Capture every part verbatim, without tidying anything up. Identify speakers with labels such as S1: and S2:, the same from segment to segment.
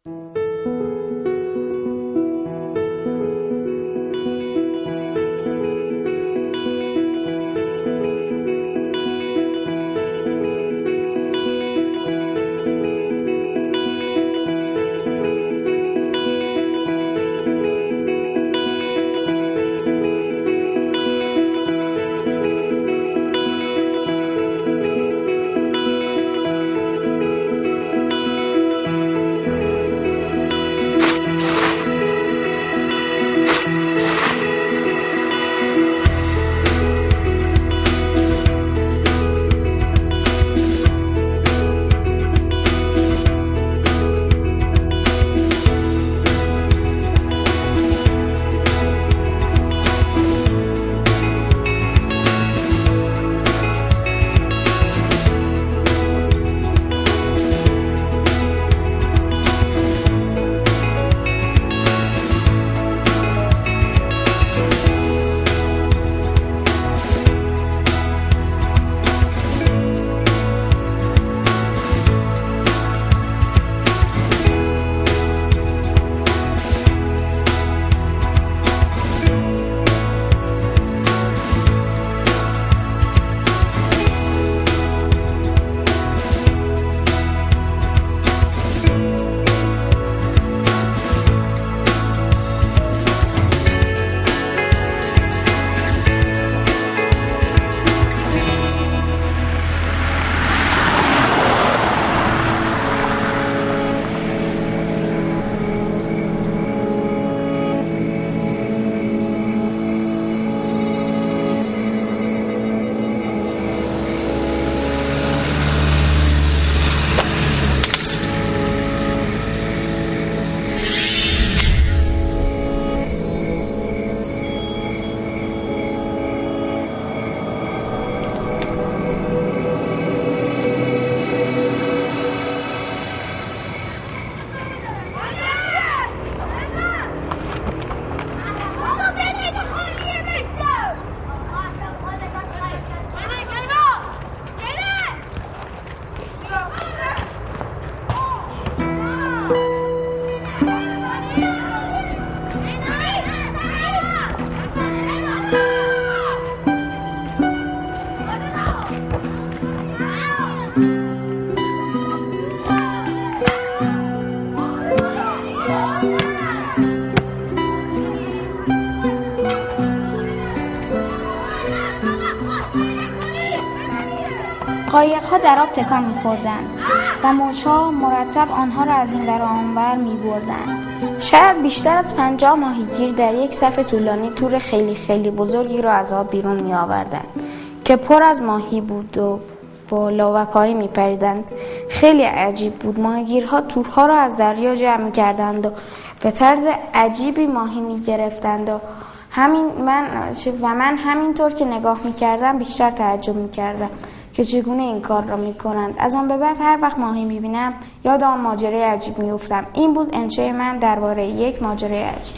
S1: قایق‌ها در آب تکان می‌خوردند و موج‌ها مرتب آنها را از این ور آنور می‌بردند. شاید بیشتر از پنجاه ماهیگیر در یک صف طولانی تور خیلی خیلی بزرگی را از آب بیرون می‌آوردند که پر از ماهی بود و بالا و پایین می‌پریدند. خیلی عجیب بود. ماهیگیرها تورها را از دریا جمع می‌کردند و به طرز عجیبی ماهی می‌گرفتند و همین من و من همینطور که نگاه می‌کردم بیشتر تعجب می‌کردم که چگونه این کار را می‌کنند. از آن به بعد هر وقت ماهی می‌بینم یاد آن ماجرای عجیب می‌افتم. این بود انشای من درباره یک ماجرای عجیب.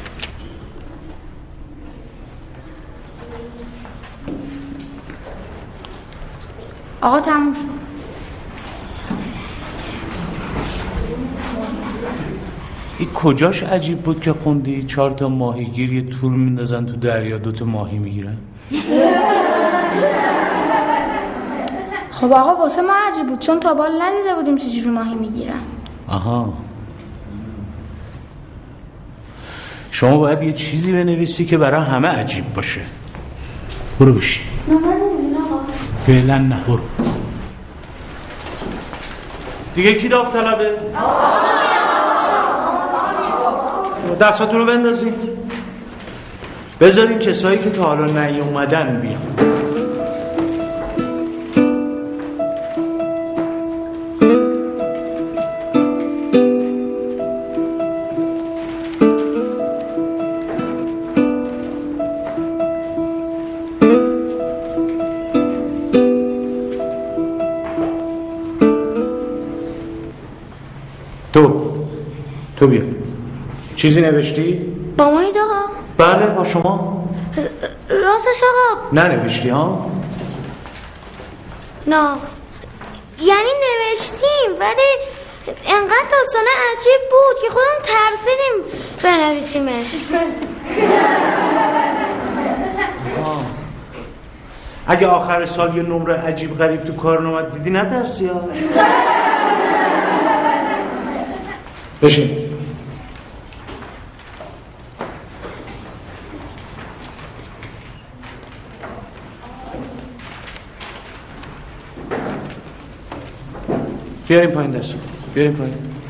S1: آقا تموم شد.
S2: این کجاش عجیب بود که خوندی چهار تا ماهیگیر یه تور میندازن تو دریا دوتا ماهی میگیرن؟
S1: خب آقا واسه ما عجیب بود چون تا بال ندیده بودیم چجوری ماهی میگیرن.
S2: آها، شما باید یه چیزی بنویسی که برای همه عجیب باشه. برو بشی.
S1: نه نمیدین آقا.
S2: فعلا نه، برو. دیگه کی داوطلبه؟ دستاتون رو بندازید، بذارین کسایی که تا حالا نیومدن بیان. تو تو بیا. چیزی نوشتی؟
S3: با ما اید آقا؟
S2: بله با شما.
S3: راستش آقا؟
S2: ننوشتی ها؟
S3: نه، یعنی نوشتیم ولی انقدر تا داستانه عجیب بود که خودم ترسیدیم بنویسیمش.
S2: اگه آخر سال یه نمره عجیب غریب تو کارنامه دیدی نترسی ها. بشین. بیاریم پایین دستو، بیاریم پایین.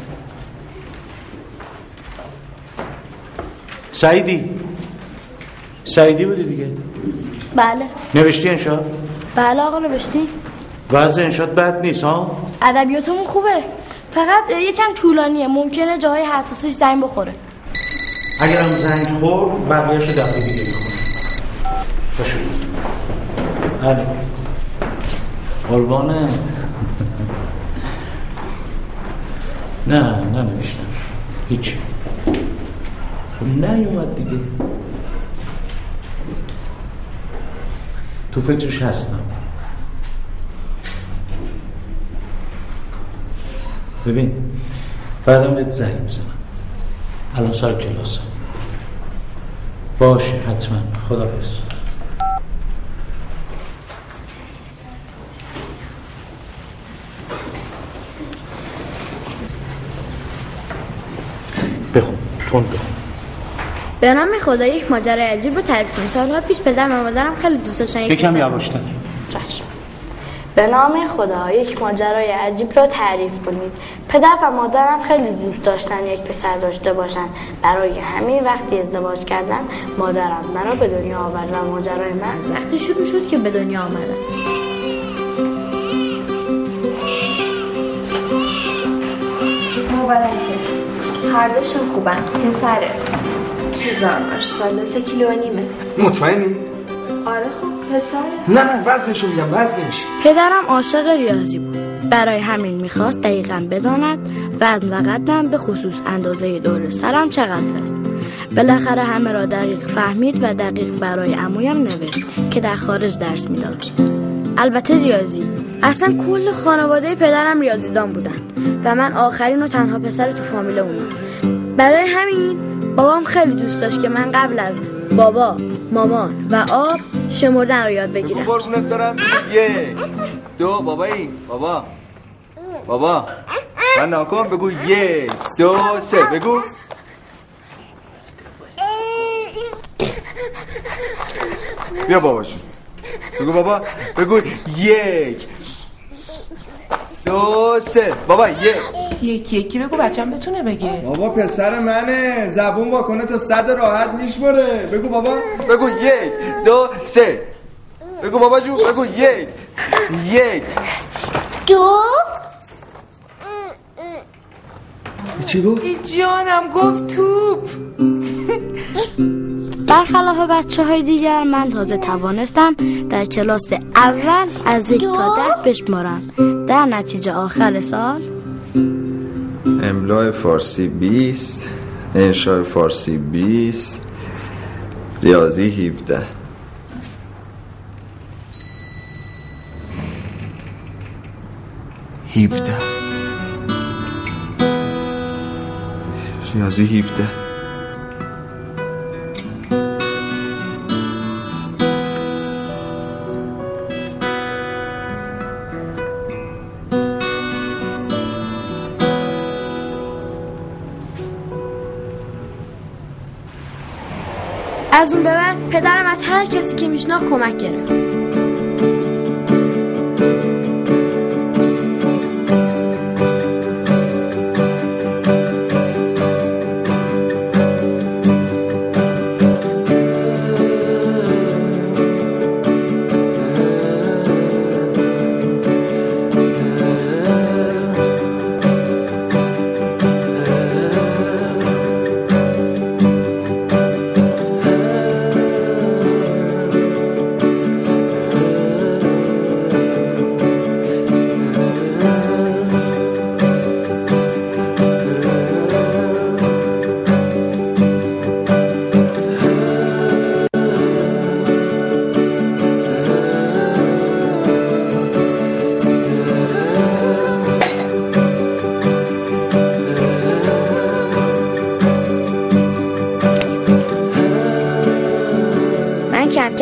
S2: سعیدی سعیدی بودی دیگه؟
S3: بله.
S2: نوشتی انشاء؟
S3: بله آقا نوشتی.
S2: وضع انشاء بد نیست ها؟
S3: ادبیاتمون خوبه، فقط یکم طولانیه، ممکنه جاهای حساسش زنگ بخوره.
S2: اگرم زنگ خورد بقیه‌شو دفعه دیگه میخونه. باشو. بله. قربانت. نه نه نوشتم هیچی. خب نیومد دیگه. تو فکرش هستم. ببین بعدم بهت زنگ میزنم. الان سر کلاسم. باشه حتما. خداحافظ. بخون تون بخون.
S3: به نام خدا یک ماجرای عجیب رو تعریف کنید. سالها پیش پدر و مادرم خیلی دوست داشتن
S2: یکم یواشتر.
S3: چشم. به نام خدا یک ماجرای عجیب رو تعریف کنید. پدر و مادرم خیلی دوست داشتن یک پسر داشته باشن. برای همین وقتی ازدواج کردن مادرم منو به دنیا آورد و ماجرای من از وقتی شروع شد که به دنیا آمدم.
S4: مبارکه. هر دوشون خوبن. پسره. هزار ماشاءالله سه کیلو و نیمه.
S5: مطمئنی؟
S4: آره خب پسره.
S5: نه نه وزنشو میگم وزنش.
S3: پدرم عاشق ریاضی بود. برای همین میخواست دقیقاً بداند وزن و قدم به خصوص اندازه دور سرم چقدر است. بالاخره همه را دقیق فهمید و دقیق برای عمویم نوشت که در خارج درس میداد. البته ریاضی. اصلا کل خانواده پدرم ریاضیدان بودن و من آخرین و تنها پسر تو فامیل اونم. برای همین بابام خیلی دوست داشت که من قبل از بابا، مامان و آب شمردن رو یاد بگیرم.
S5: بگو قربونت دارم. یک دو بابایی بابا بابا من ناکن. بگو یک دو سه. بگو بیا بابا جون. بگو بابا. بگو یک دو سه. بابا یک
S6: یکی یکی بگو بچم بتونه بگه.
S5: بابا پسر منه، زبون واکنه تا صد راحت میشمره. بگو بابا. بگو یک دو سه. بگو بابا جون. بگو یک یک
S3: دو.
S5: چی گفت؟
S6: ای جانم گفت توپ.
S3: برخلاف بچه های دیگر من تازه توانستم در کلاس اول از یک تا ده بشمارم. در نتیجه آخر سال
S7: املاء فارسی بیست، انشاء فارسی بیست، ریاضی هفده.
S5: هفده.
S7: ریاضی هفده.
S3: از اون به بعد پدرم از هر کسی که میشناخت کمک گرفت.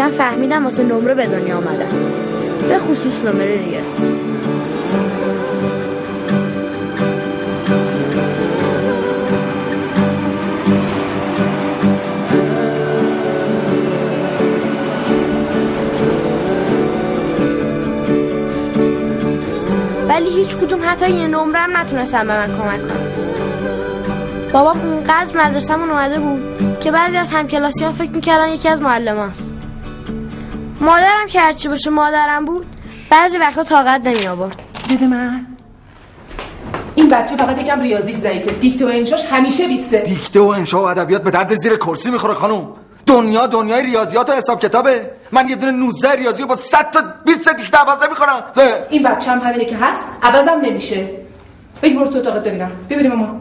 S3: کم فهمیدم واسه نمره به دنیا آمدم، به خصوص نمره ریاضی. ولی هیچ کدوم حتی یه نمره هم نتونستم به من کمک کنم. بابام اونقدر مدرسه‌مون اومده بود که بعضی از همکلاسیان فکر میکردن یکی از معلماست. مادرم که هرچی باشه مادرم بود، بعضی وقتا طاقت نمی آورد.
S6: بده من. این بچه فقط یکم ریاضی ضعیفه، دیکته و انشاش همیشه بیسته.
S5: دیکته و انشا و ادبیات به درد زیر کرسی میخوره خانم. دنیا دنیای ریاضیات و حساب کتابه. من یه دونه نوزده ریاضی با صد تا بیست دیکته عوض میکنم.
S6: این بچه هم همینه که هست، عوضم نمیشه. بگی برو تو اتاقت ببینم. ببینیم مامان.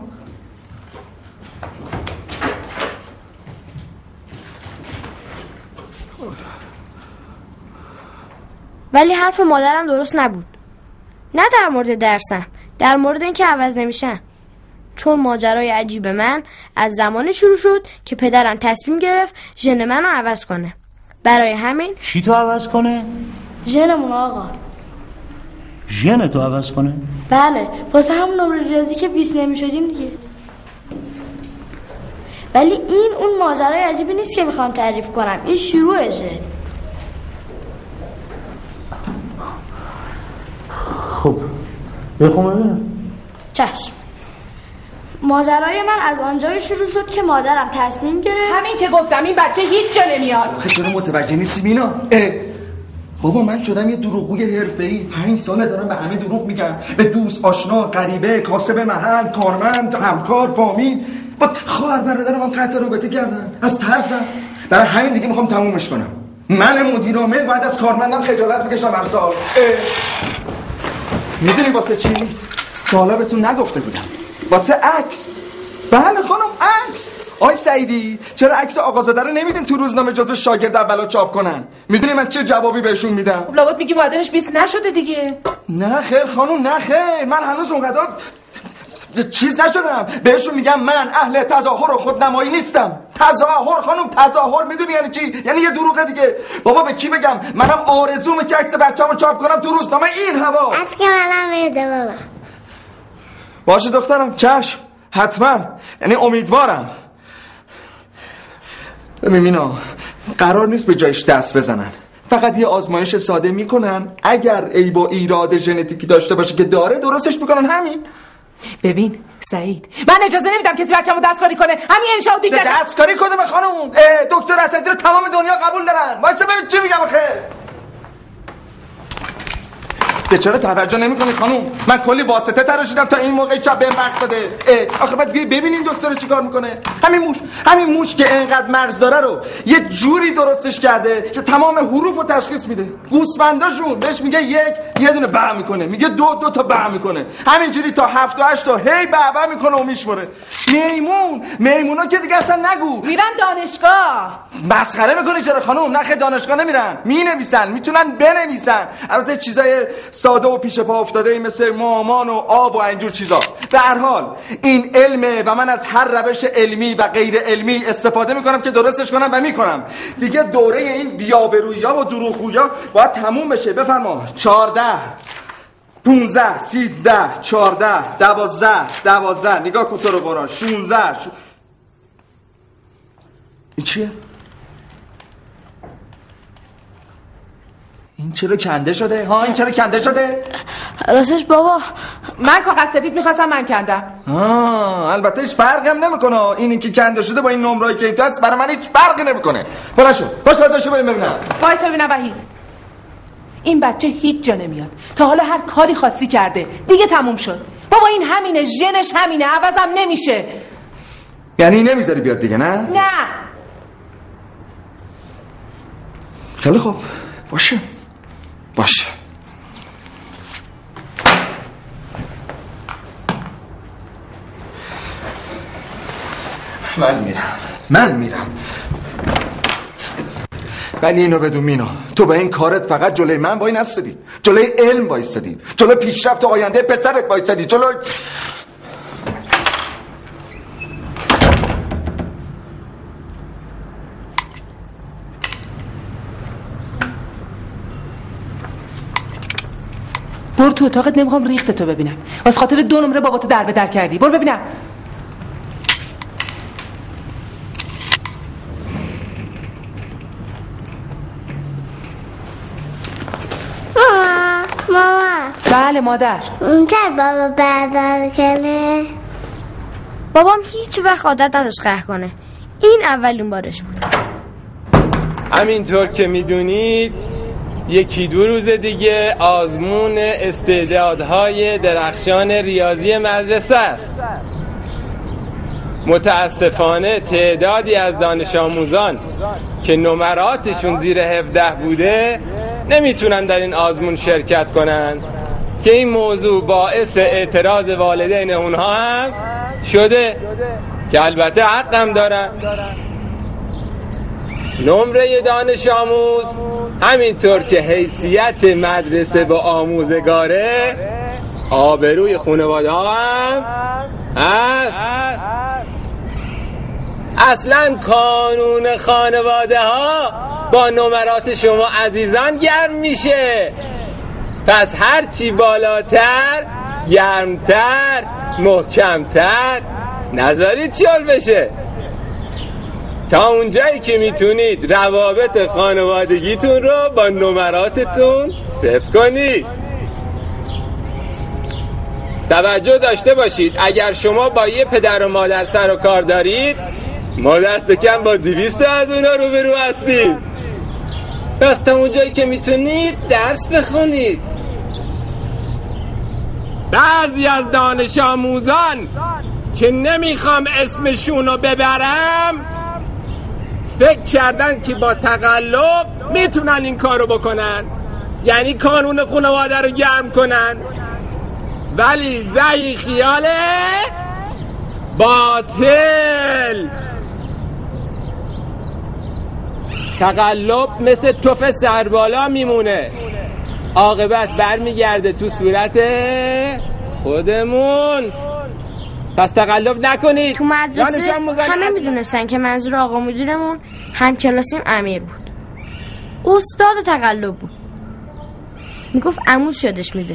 S3: ولی حرف مادرم درست نبود. نه در مورد درسم، در مورد اینکه عوض نمیشن. چون ماجرای عجیب من از زمانی شروع شد که پدرم تصمیم گرفت ژن منو عوض کنه. برای همین
S2: چی تو عوض کنه؟
S3: ژنمون آقا.
S2: ژن تو عوض کنه؟
S3: بله، واسه همون نمره ریاضی که بیست نمیشدیم دیگه. ولی این اون ماجرای عجیبی نیست که میخوام تعریف کنم، این شروعشه.
S2: خب بخون ببینم.
S3: چشم. ماجرای من از آنجایی شروع شد که مادرم تصمیم گرفت.
S6: همین که گفتم این بچه هیچ جا نمیاد.
S5: خب چرا متوجه نیستی مینا؟ بابا من شدم یه دروغگوی حرفه‌ای، پنج ساله دارم به همه دروغ میگم، به دوست، آشنا، غریبه، کاسب محل، کارمند، همکار، فامیل. با خواهر برادرم هم قطع رابطه کردم از ترسم. برای همین دیگه میخوام تمومش کنم. من مدیر عامل بعد از کارمندم خجالت میکشم هر سال. میدونی واسه چی؟ سوالا بهتون نگفته بودم. واسه عکس. بله خانم عکس. آی سعیدی چرا عکس آقازاده رو نمیدین تو روزنامه جزو شاگرد اولا چاپ کنن؟ میدونی من چه جوابی بهشون میدم؟
S6: لابد میگی معدلش بیست نشده دیگه.
S5: نه خیر خانم نه خیر، من هنوز اونقدر چیز نشدم. بهشون میگم من اهل تظاهر و خودنمایی نیستم. تظاهر خانم تظاهر میدونی یعنی چی؟ یعنی یه دروغه دیگه. بابا به کی بگم؟ منم آرزومه که عکس بچه‌مو چاپ کنم تو روزنامه این هوا.
S3: از که منم میده بابا.
S5: باشه دخترم چشم حتما، یعنی امیدوارم. ببین مینا قرار نیست به جایش دست بزنن، فقط یه آزمایش ساده میکنن، اگر عیب و ایراد ژنتیکی داشته باشه که داره درستش میکنن. همین.
S6: ببین سعید من اجازه نمیدم کسی بچه‌مو دستکاری کنه. همین انشا و دیگه
S5: دستکاری کنه به خانم. دکتر اسدی رو تمام دنیا قبول دارن. واسه ببین چی میگم آخه. به چرا توجه نمی‌کنی خانم؟ من کلی واسطه تراشیدم تا این موقع شب بهم وقت داده. آخه بعد ببینین دکتر چیکار میکنه. همین موش همین موش که اینقدر مرز داره رو یه جوری درستش کرده که تمام حروف رو تشخیص میده. گوسفنداشون بهش میگه یک یه دونه بع میکنه، میگه دو دو تا بع میکنه، همینجوری تا هفت و هشت تا هی بع بع میکنه و میشمره. میمون میمونا که دیگه اصلا نگو
S6: میرن دانشگاه.
S5: مسخره میکنی چرا خانم؟ نخه دانشگاه نمیرن، مینویسن، میتونن بنویسن. البته چیزای ساده و پیش پا افتاده ای مثل مامان و آب و اینجور چیزا. به هر حال این علمه و من از هر روش علمی و غیر علمی استفاده میکنم که درستش کنم و میکنم. دیگه دوره این بیابرویا و دروغگویا باید تموم بشه. بفرما. چهارده پونزده سیزده چهارده دوازده دوازده نگاه کن تو رو قرآن. شونزده شو... این چیه؟ این چرا کنده شده؟ ها این چرا کنده شده؟
S3: راستش بابا
S6: من کاغذ سفید میخواستم من کندم.
S5: آه البته هیچ فرقی هم نمیکنه. اینی که کنده شده با این نمره‌ای که این تو هست برای من هیچ فرقی نمیکنه. بلاشو باش بازاشو بریم ببینم.
S6: وایس ببینم وحید. این بچه هیچ جا نمیاد. تا حالا هر کاری خاصی کرده دیگه تموم شد. بابا این همینه، ژنش همینه، عوضم نمیشه.
S5: یعنی نمیذاری بیاد دیگه نه؟
S6: نه.
S5: خیلی خوب باشه باشه. من میرم من میرم ولی اینو بدون مینا، تو به این کارت فقط جلوی من وای نستدی، جلوی علم وایستدی، جلوی پیشرفت و آینده پسرت وایستدی، جلوی
S6: برو تو اتاقت، نمیخوام ریخت تو ببینم. واسه خاطر دو نمره باباتو در به در کردی. برو ببینم.
S8: ماما ماما.
S6: بله مادر.
S8: چه بابا بردار کنه؟
S3: بابام هیچ وقت عادت نداشت قهر کنه. این اولین بارش بود.
S9: همینطور که میدونید یکی دو روز دیگه آزمون استعدادهای درخشان ریاضی مدرسه است. متاسفانه تعدادی از دانش آموزان که نمراتشون زیر هفده بوده نمیتونن در این آزمون شرکت کنن که این موضوع باعث اعتراض والدین اونها هم شده که البته حقم دارن. نمره دانش آموز همینطور که حیثیت مدرسه و آموزگاره آبروی خانواده ها هم هست. اصلا کانون خانواده ها با نمرات شما عزیزان گرم میشه. پس هرچی بالاتر گرمتر محکمتر نذارید شل بشه. تا اونجایی که میتونید روابط خانوادگیتون رو با نمراتتون صفر کنید. توجه داشته باشید اگر شما با یه پدر و مادر سر و کار دارید ما دست کم با دویست از اونا روبرو هستیم. پس تا اونجایی که میتونید درس بخونید. بعضی از دانش آموزان که نمیخوام اسمشون رو ببرم فکر کردن که با تقلب میتونن این کارو بکنن، یعنی کانون خانواده رو گرم کنن، ولی زی خیاله باطل. تقلب مثل توف سربالا میمونه، عاقبت برمیگرده تو صورت خودمون. پس تقلب نکنید.
S3: تو مدرسه همه میدونستن که منظور آقا مدیرمون هم کلاسیم امیر بود. استاد تقلب بود. میگفت عمود شدش میده.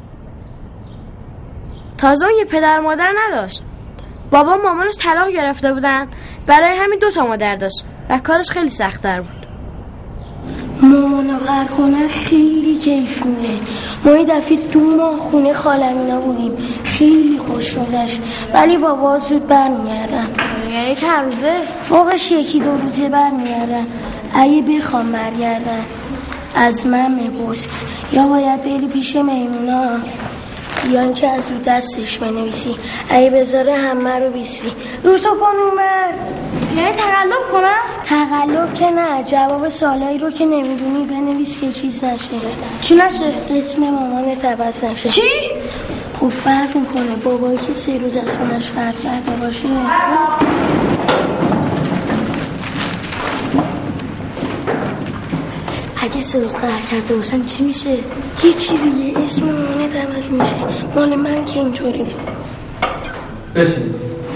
S3: تازه اون یه پدر مادر نداشت. بابا مامانش طلاق گرفته بودن، برای همین دو تا مادر داشت و کارش خیلی سخت‌تر بود.
S10: مامانو قهر کنه خیلی کیف میده. ما یه دفعه دو ماه خونه خالمینا بودیم، خیلی خوش گذشت، ولی بابا زود برمیگردن.
S3: یعنی چند روزه؟
S10: فوقش یکی دو روزه برمیگردن. اگه بخوام برگردن از من میپرس یا باید بری پیش میمونا یا اینکه از رو دستش بنویسی، اگه بذاره همه رو بیسی. روزو کن اومد.
S3: یعنی تقلب کنم؟
S10: تقلب که نه، جواب سوالایی رو که نمیدونی بنویس که چیز نشه.
S3: چی نشه؟
S10: اسم مامانت عوض نشه.
S3: چی؟
S10: خب فرق میکنه بابایی که سه روز از خونش قهر کرده باشه.
S3: اگه سه روز قهر کرده باشن چی میشه؟
S10: هیچی دیگه، اسم مامانت عوض میشه. مال من که اینطوری بود.
S5: بشین.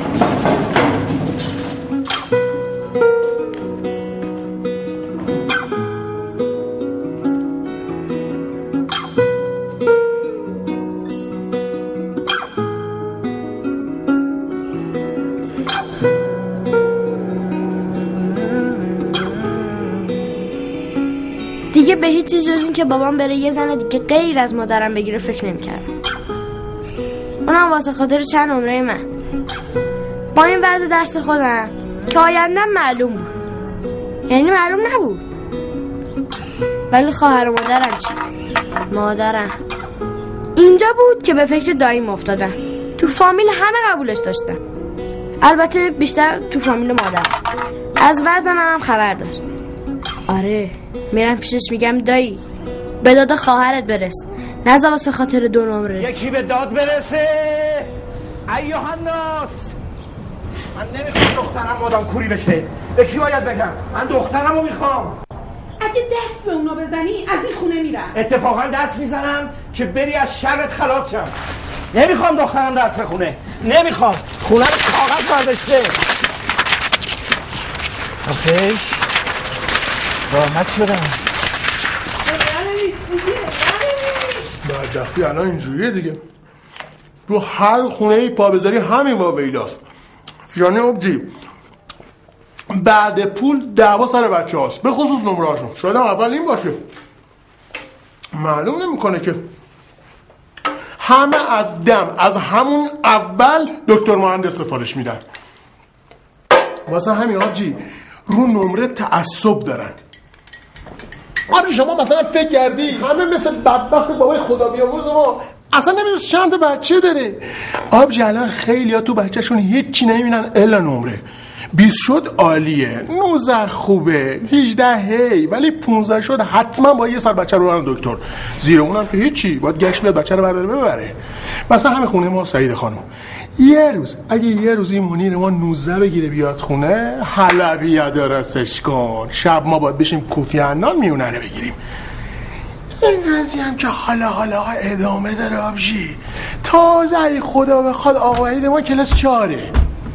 S3: دیگه به هیچ چیز جز این که بابام بره یه زن دیگه غیر از مادرم بگیره فکر نمی‌کردم. اونم واسه خاطر چند نمره من. با این وضع درس خودم که آیندم معلوم بود، یعنی معلوم نبود، ولی خواهر و مادرم چی؟ مادرم اینجا بود که به فکر داییم افتادم. تو فامیل همه قبولش داشتن، البته بیشتر تو فامیل مادر. از وضع منم خبر داشت. آره میرم پیشش میگم دایی به داد خواهرت برس، نذار واسه خاطر دو نمره.
S11: یکی به داد برسه. ایوه الناس، من نمیخوام دخترم آدم کوری بشه. به کی باید بگم؟ من دخترم رو میخوام.
S6: اگه دست به اونا بزنی از این خونه میرم.
S11: اتفاقا دست میزنم که بری از شرت خلاص شم. نمیخوام دخترم درس بخونه، نمیخوام. خونه رو کاغذ برداشته. آخیش راحت شدم.
S6: بله
S12: بدبختی الان اینجوریه دیگه. تو هر خونه ای پا بذاری همین واویلاست. یعنی آبجی بعد پول دعوا سر بچه هاست، به خصوص نمره هاشون. شاید هم اول این باشه، معلوم نمیکنه که همه از دم از همون اول دکتر مهندس سفارش میدن. واسه همین آبجی رو نمره تعصب دارن. آره شما مثلا فکر کردی همه مثل بدبخت بابای خدا بیامرز ما اصلا نمیدونست چند تا بچه داره؟ آبجی الان خیلی ها تو بچهشون هیچی نمیبینن الا نمره. بیست شد عالیه، نوزده خوبه، هجده هی، ولی پونزده شد حتما با یه سر بچه رو برن دکتر. زیر اونم که هیچی، باید گشت بیاد بچه رو برداره ببره. مثلا همه خونه ما سعید خانم یه روز اگه یه روز این منیر ما نوزده بگیره بیاد خونه، حلبی درستش کن. شب ما باید بشیم کوفی عنان میونه رو بگیریم. این قضیه هم که حالا حالا ادامه داره آبجی. تازه ای خدا بخواد آقا عید ما کلاس چاره،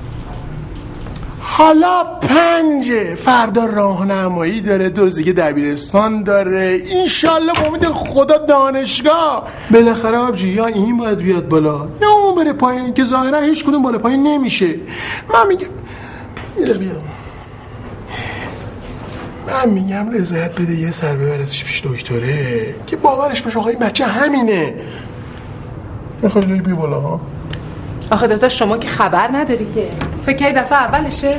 S12: حالا پنجه، فردا راهنمایی داره، دو روز دیگه دبیرستان داره، انشالله با امید خدا دانشگاه. بالاخره آبجی یا این باید بیاد بالا یا اون بره پایین که ظاهرا هیچ کدوم بالا پایین نمیشه. من میگم یه بیام من میگم رضایت بده یه سر ببرتش پیش دکتره که باورش بشه آقا این بچه همینه. میخوای بی بالا ها؟
S6: آخه دادا شما که خبر نداری که فکر کنی دفعه اولشه.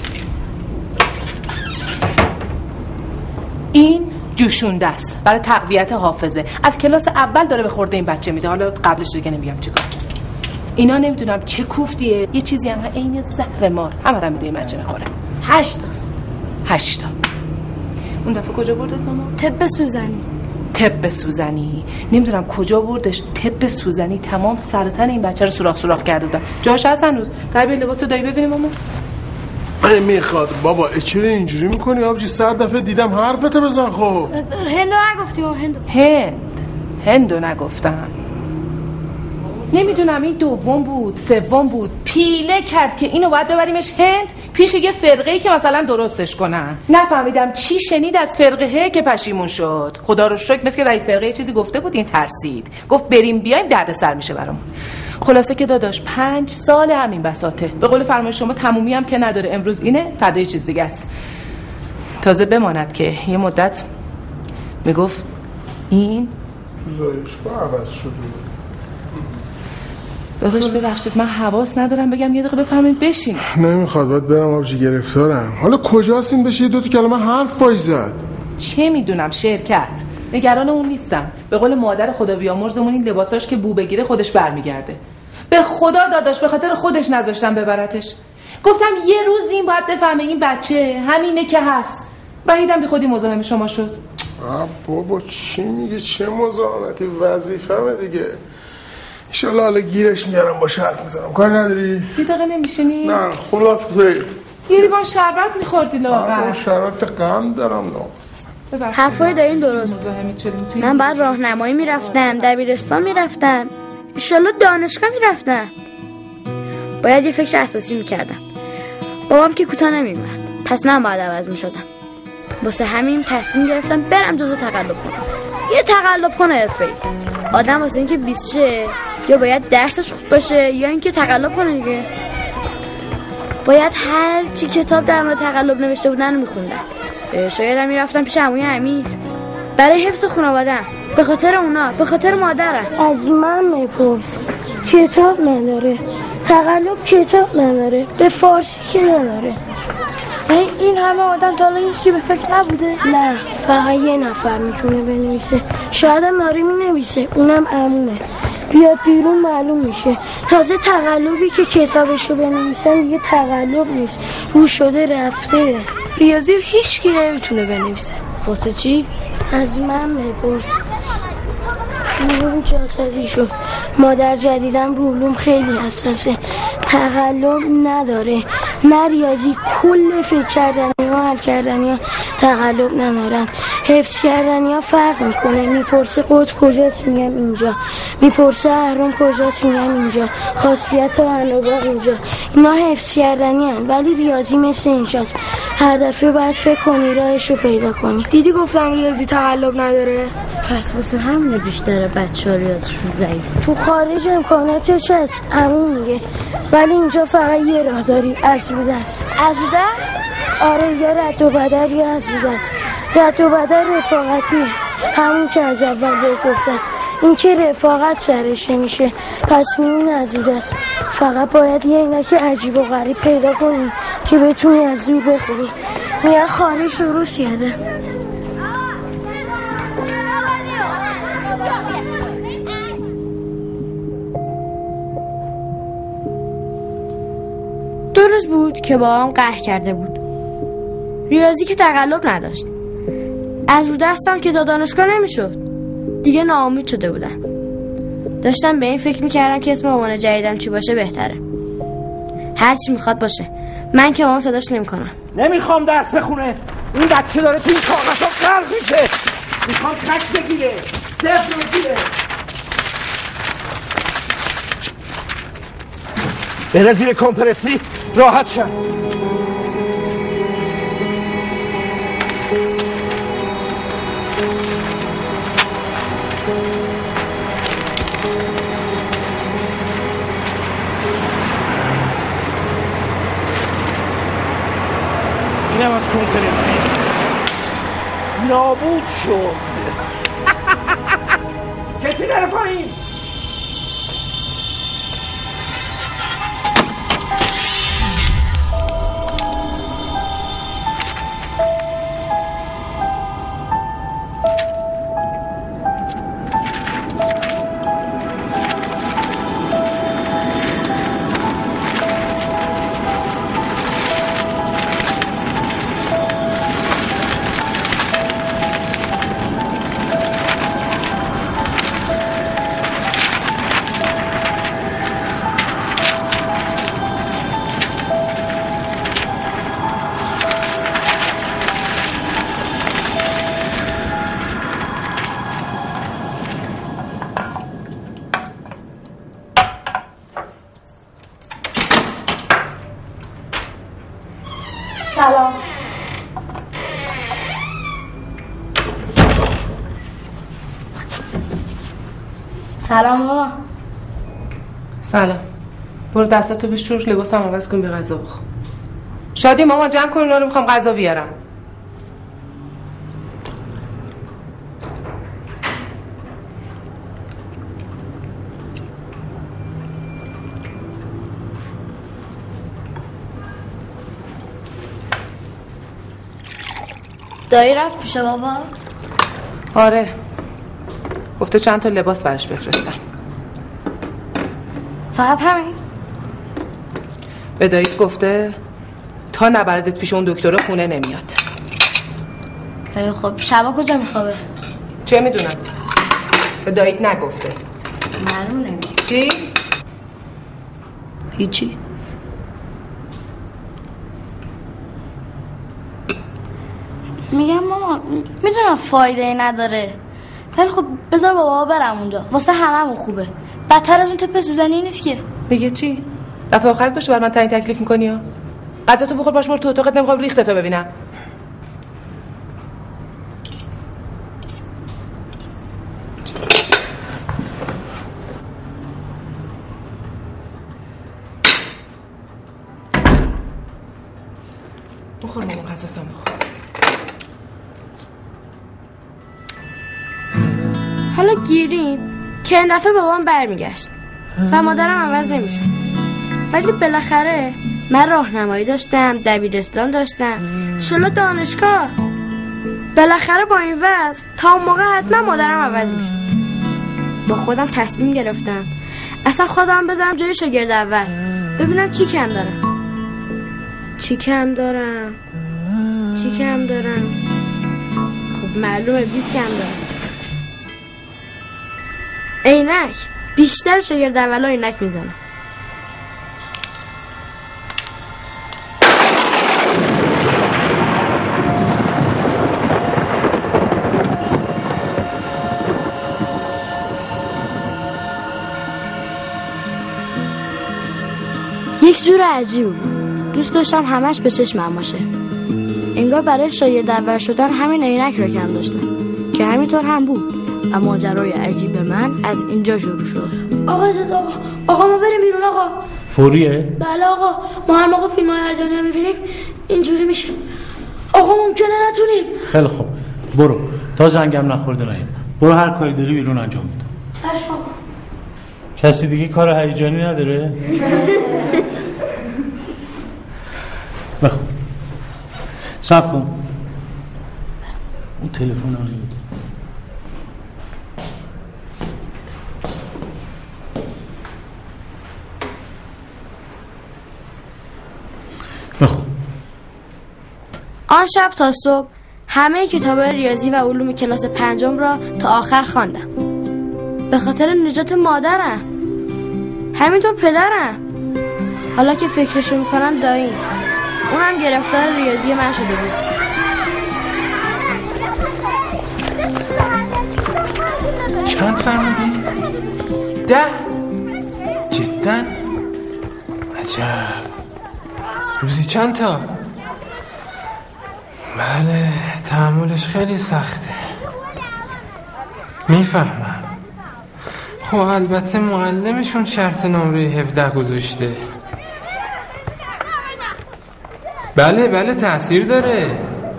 S6: این جوشونده است برای تقویت حافظه، از کلاس اول داره به خورده این بچه میده. حالا قبلش دیگه نمیگم چیکار. اینا نمیدونم چه کوفتیه، یه چیزی هم عین زهر مار همه رو میده این بچه میخوره. هشتاست. هشتا. اون دفعه کجا بردت ماما؟
S3: طب سوزنی.
S6: طب سوزنی. نمیدونم کجا بردش. طب سوزنی تمام سرطان این بچه رو سوراخ سوراخ کرده بودن. جاش هست هنوز. دربی لباس تو دایی ببینیم ماما.
S12: من میخواد بابا چرا اینجوری میکنی آبجی؟ سر دفعه دیدم حرفتو بزن. خب
S3: هندو نگفتی؟ هندو
S6: هند هندو نگفتم. نمیدونم این دوم بود سوم بود، پیله کرد که اینو باید ببریمش هند پیش یه فرقه‌ای که مثلا درستش کنن. نفهمیدم چی شنید از فرقه که پشیمون شد. خدا رو شکر مثل که رئیس فرقه چیزی گفته بود این ترسید، گفت بریم بیایم دردسر میشه برامون. خلاصه که داداش پنج سال همین بساطه. به قول فرمایش شما تمومی هم که نداره. امروز اینه فدای چیز دیگه است. تازه بماند که یه مدت میگفت این
S12: زایشگاه عوض شده.
S6: داداش ببخشید من حواس ندارم بگم یه دقیقه بفهمین بشین.
S12: نمیخواد باید برم آبجی گرفتارم. حالا کجاست این بشه یه دو تا کلمه حرف وای زد؟
S6: چه میدونم شرکت. نگران اون نیستم. به قول مادر خدا بیامرزمون این لباساش که بو بگیره خودش برمیگرده. به خدا داداش به خاطر خودش نذاشتم ببرتش. گفتم یه روز این باید بفهمه این بچه همینه که هست. وحیدم بی خودی مزاحم شما شد.
S12: آ بابا چی میگه؟ چه مزاحمتی؟ وظیفه‌مه دیگه. انشالله حالا گیرش میارم با حرف میزنم. کار نداری؟
S6: یه دقیقه نمیشینی؟
S12: نه خلافزه.
S6: یه لیوان شربت میخوردی لاغر.
S12: من شربت قند دارم ناقص.
S3: حرفای دارین درست. من بعد راهنمایی میرفتم، دبیرستان میرفتم، انشالله دانشگاه میرفتم. باید یه فکر اساسی میکردم. بابام که کوتاه نمیومد، پس من باید عوض میشدم. واسه همین تصمیم گرفتم برم جزو تقلب کنم. یه تقلب کنه حرفه‌ای. آدم واسه اینکه بیست شه یا باید درسش خوب باشه یا اینکه تقلب کنه دیگه. باید هر چی کتاب در مورد تقلب نوشته بودن رو میخوندم. شاید هم میرفتم پیش عموی امیر برای حفظ خانواده‌ام، به خاطر اونا، به خاطر مادرم.
S10: از من میپرس. کتاب نداره، تقلب کتاب نداره، به فارسی که نداره. یعنی این همه آدم تا الان هیچ کی به فکر نبوده؟ نه، فقط یه نفر میتونه بنویسه. شاید هم ناری مینویسه، اونم عمومه. بیاد بیرون معلوم میشه. تازه تقلبی که کتابشو بنویسن دیگه تقلب نیست، رو شده رفته.
S3: ریاضی هیچ کی نمیتونه بنویسه.
S10: واسه چی؟ از من میپرس. علوم جسدی شد. مادر جدیدم رو علوم خیلی حساسه. تقلب نداره، نه ریاضی، کل فکر کردنی ها حل کردنی ها تقلب ندارن. حفظ کردنی ها فرق میکنه. میپرسه قطب کجاست میگم اینجا، میپرسه اهرم کجاست میگم اینجا، خاصیت و انواع اینجا. اینا حفظ کردنی هن. ولی ریاضی مثل اینجاست، هر دفعه باید فکر کنی راهشو پیدا کنی.
S3: دیدی گفتم ریاضی تقلب نداره؟
S10: پس واسه همینه بیشتر بچه ها ریاضیشون ضعیف. تو خارج امکاناتش هست همون میگه، ولی اینجا فقط یه راه داری، از رو دست.
S3: از رو دست؟
S10: آره، یا رد و بدل یا از رو دست. رد و بدل رفاقتیه، همون که از اول بهت گفتم. این که رفاقت سرش میشه پس میمونه از رو دست. فقط باید یه عینک عجیب و غریب پیدا کنی که بتونی از روی بخونی. میگن خارج درست کرده.
S3: دو روز بود که بابام قهر کرده بود. ریاضی که تقلب نداشت. از رو دستم که تا دانشگاه نمیشد. دیگه ناامید شده بودم. داشتم به این فکر میکردم که اسم مامان جدیدم چی باشه بهتره. هر چی میخواد باشه. من که مامان صداش نمیکنم.
S11: نمیخوام درس بخونه. این بچه داره تو این کاغذها غرق میشه. میخوام کش بگیره، صفر بگیره. بره زیر کمپرسی راحت شد. اینم از کمپرسی نابود شد. کسی بره پایین.
S10: سلام.
S3: سلام ماما.
S6: سلام. برو دستاتو بشور، لباسم عوض کن، به غذا بخور. شادی ماما جمع کن اونا رو، میخوام غذا بیارم.
S3: دایی رفت پیش بابا؟
S6: آره، گفته چند تا لباس برش بفرستم.
S3: فقط همین؟
S6: به داییت گفته تا نبردت پیش اون دکتر خونه نمیاد.
S3: خب شبا کجا میخوابه؟
S6: چه میدونم، به داییت نگفته.
S3: معلوم نمیاد.
S6: چی؟
S3: هیچی. میگم ماما میدونم فایده ای نداره، ولی خب بذار بابا برم اونجا، واسه هممون خوبه. بدتر از اون تپ سوزنی نیست که.
S6: دیگه چی؟ دفعه آخرت باشه بر من تعیین تکلیف میکنی ها؟ غذا تو بخور، باش برو تو اتاقت، نمیخوام ریختتو ببینم. بخور مامان، غذاتو بخور.
S3: حالا گیریم که این دفعه بابام برمیگشت و مادرم عوض نمیشد، ولی بالاخره من راهنمایی داشتم، دبیرستان داشتم، شلا دانشگاه. بالاخره با این وضع تا اون موقع حتما مادرم عوض میشد. با خودم تصمیم گرفتم اصلا خودم بذارم جای شاگرد اول، ببینم چی کم دارم چی کم دارم چی کم دارم خب معلومه بیست کم دارم. عینک بیشتر شاگرد اولا عینک میزنه. یک جور عجیب بود. دوست داشتم همش به چشمم باشه. انگار برای شاگرد اول شدن همین عینک را کم داشتم که همینطور هم بود و ماجرای عجیب من از اینجا شروع شد.
S10: آقا اجازه آقا آقا ما بریم بیرون آقا.
S2: فوریه؟
S10: بله آقا، ما هر موقع فیلم های هیجانی میبینیم اینجوری میشه. آقا ممکنه نتونیم.
S2: خیلی خوب برو تا زنگم نخورده نهیم. برو هر کاری داری بیرون انجام بده. کسی دیگه کار هیجانی نداره؟ بخون صبر کن اون تلفن رو بده. بخون.
S3: آن شب تا صبح همه کتاب ریاضی و علوم کلاس پنجم را تا آخر خواندم. به خاطر نجات مادرم، همینطور پدرم. حالا که فکرشو میکنم داییم اونم گرفتار ریاضی من شده بود.
S11: چند فرمودی؟ ده؟ جدا؟ عجب. روزی چند تا؟ بله تحملش خیلی سخته. میفهمم. خب البته معلمشون شرط نمره هفده گذاشته. بله بله تأثیر داره.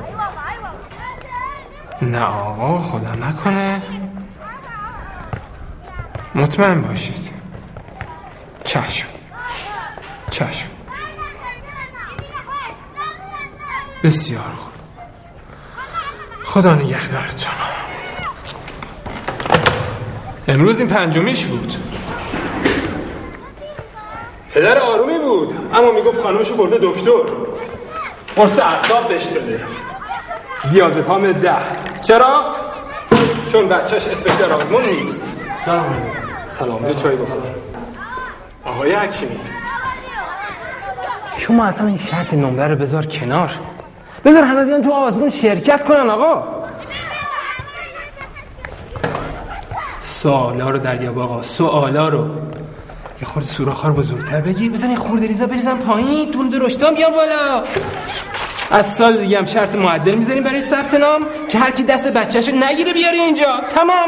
S11: نه آقا خدا نکنه. مطمئن باشید. چشم چشم. بسیار خوب. خدا نگهدارتون. امروز این پنجمیش بود. پدر آرومی بود اما میگفت خانمشو برده دکتر، قرص اعصاب بهش داده، دیازپام ده. چرا؟ چون بچهش اسمش در آزمون نیست. سلام سلام. یه چای بخور. آقای حکیمی شما اصلا این شرط نمره رو بذار کنار، بذار همه بیان تو آزمون شرکت کنن. آقا سوالا رو دریاب آقا، سوالا رو یه خورده سوراخ‌ها رو بزرگتر بگیر، بزن این خورده ریزا بریزن پایین، دون درشتام بیا بالا. از سال دیگه هم شرط معدل میذاریم برای ثبت نام که هر کی دست بچه‌شو نگیره بیاره اینجا. تمام.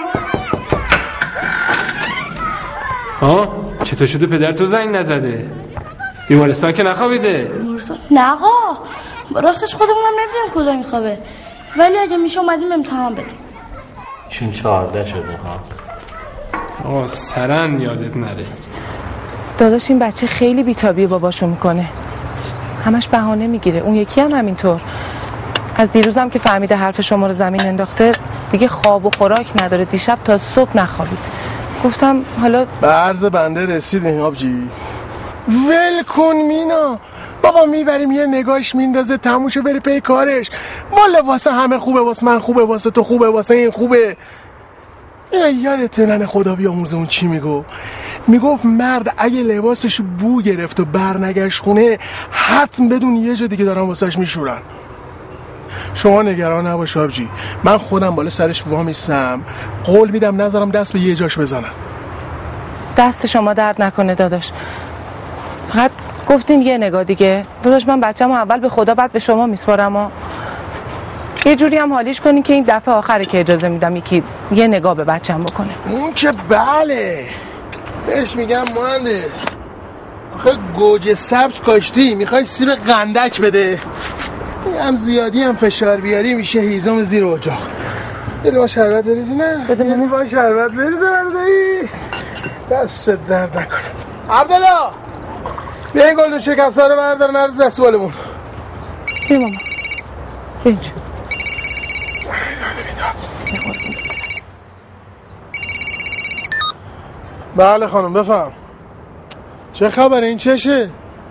S11: ها چطور شده پدر تو زنگ نزده؟ بیمارستان که نخوابیده؟
S10: بیمارستان؟ نه آقا راستش خودمونم نمیدونم کجا میخوابه، ولی اگه میشه اومدیم امتحان بدیم.
S2: چون چهارده شده ها.
S11: آه سرن یادت نره.
S6: داداش این بچه خیلی بیتابی باباشو میکنه، همش بهانه میگیره. اون یکی هم همینطور. از دیروزم که فهمیده حرف شما رو زمین انداخته دیگه خواب و خوراک نداره، دیشب تا صبح نخوابید. گفتم حالا
S12: به عرض بنده رسیدیم آبجی. ول کن مینا بابا، میبریم یه نگاهش میندازه تموشه بره پی کارش. والا واسه همه خوبه، واسه من خوبه، واسه تو خوبه، واسه این خوبه. اینا یادت ننه خدا بیامرزه اون چی میگو؟ میگفت مرد اگه لباسش بو گرفت و برنگشت خونه حتم بدون یه جا دیگه دارن واسهش میشورن. شما نگران نباش آبجی، من خودم بالا سرش وامیستم، قول میدم نذارم دست به یه جاش بزنم.
S6: دست شما درد نکنه داداش، فقط گفتین یه نگاه دیگه. داداش من بچه‌مو اول به خدا بعد به شما میسپارم و یه جوری هم حالیش کنین که این دفعه آخره که اجازه میدم یکی یه نگاه به بچه‌م بکنه.
S12: اون که بله، بهش میگم مهندس آخه گوجه سبز کاشتی میخوای سیب قندک بده، هم زیادی هم فشار بیاری میشه هیزم زیر اجاق. بده ما شربت بریزی. نه بده یعنی ما شربت بریزه بردهی دست درد نکنه. عبدالله بیا این گلدون شکست‌ها رو بردار نرد دست بالمون.
S6: بیا ماما اینجا.
S12: بله خانم بفهم. چه خبره این چشه؟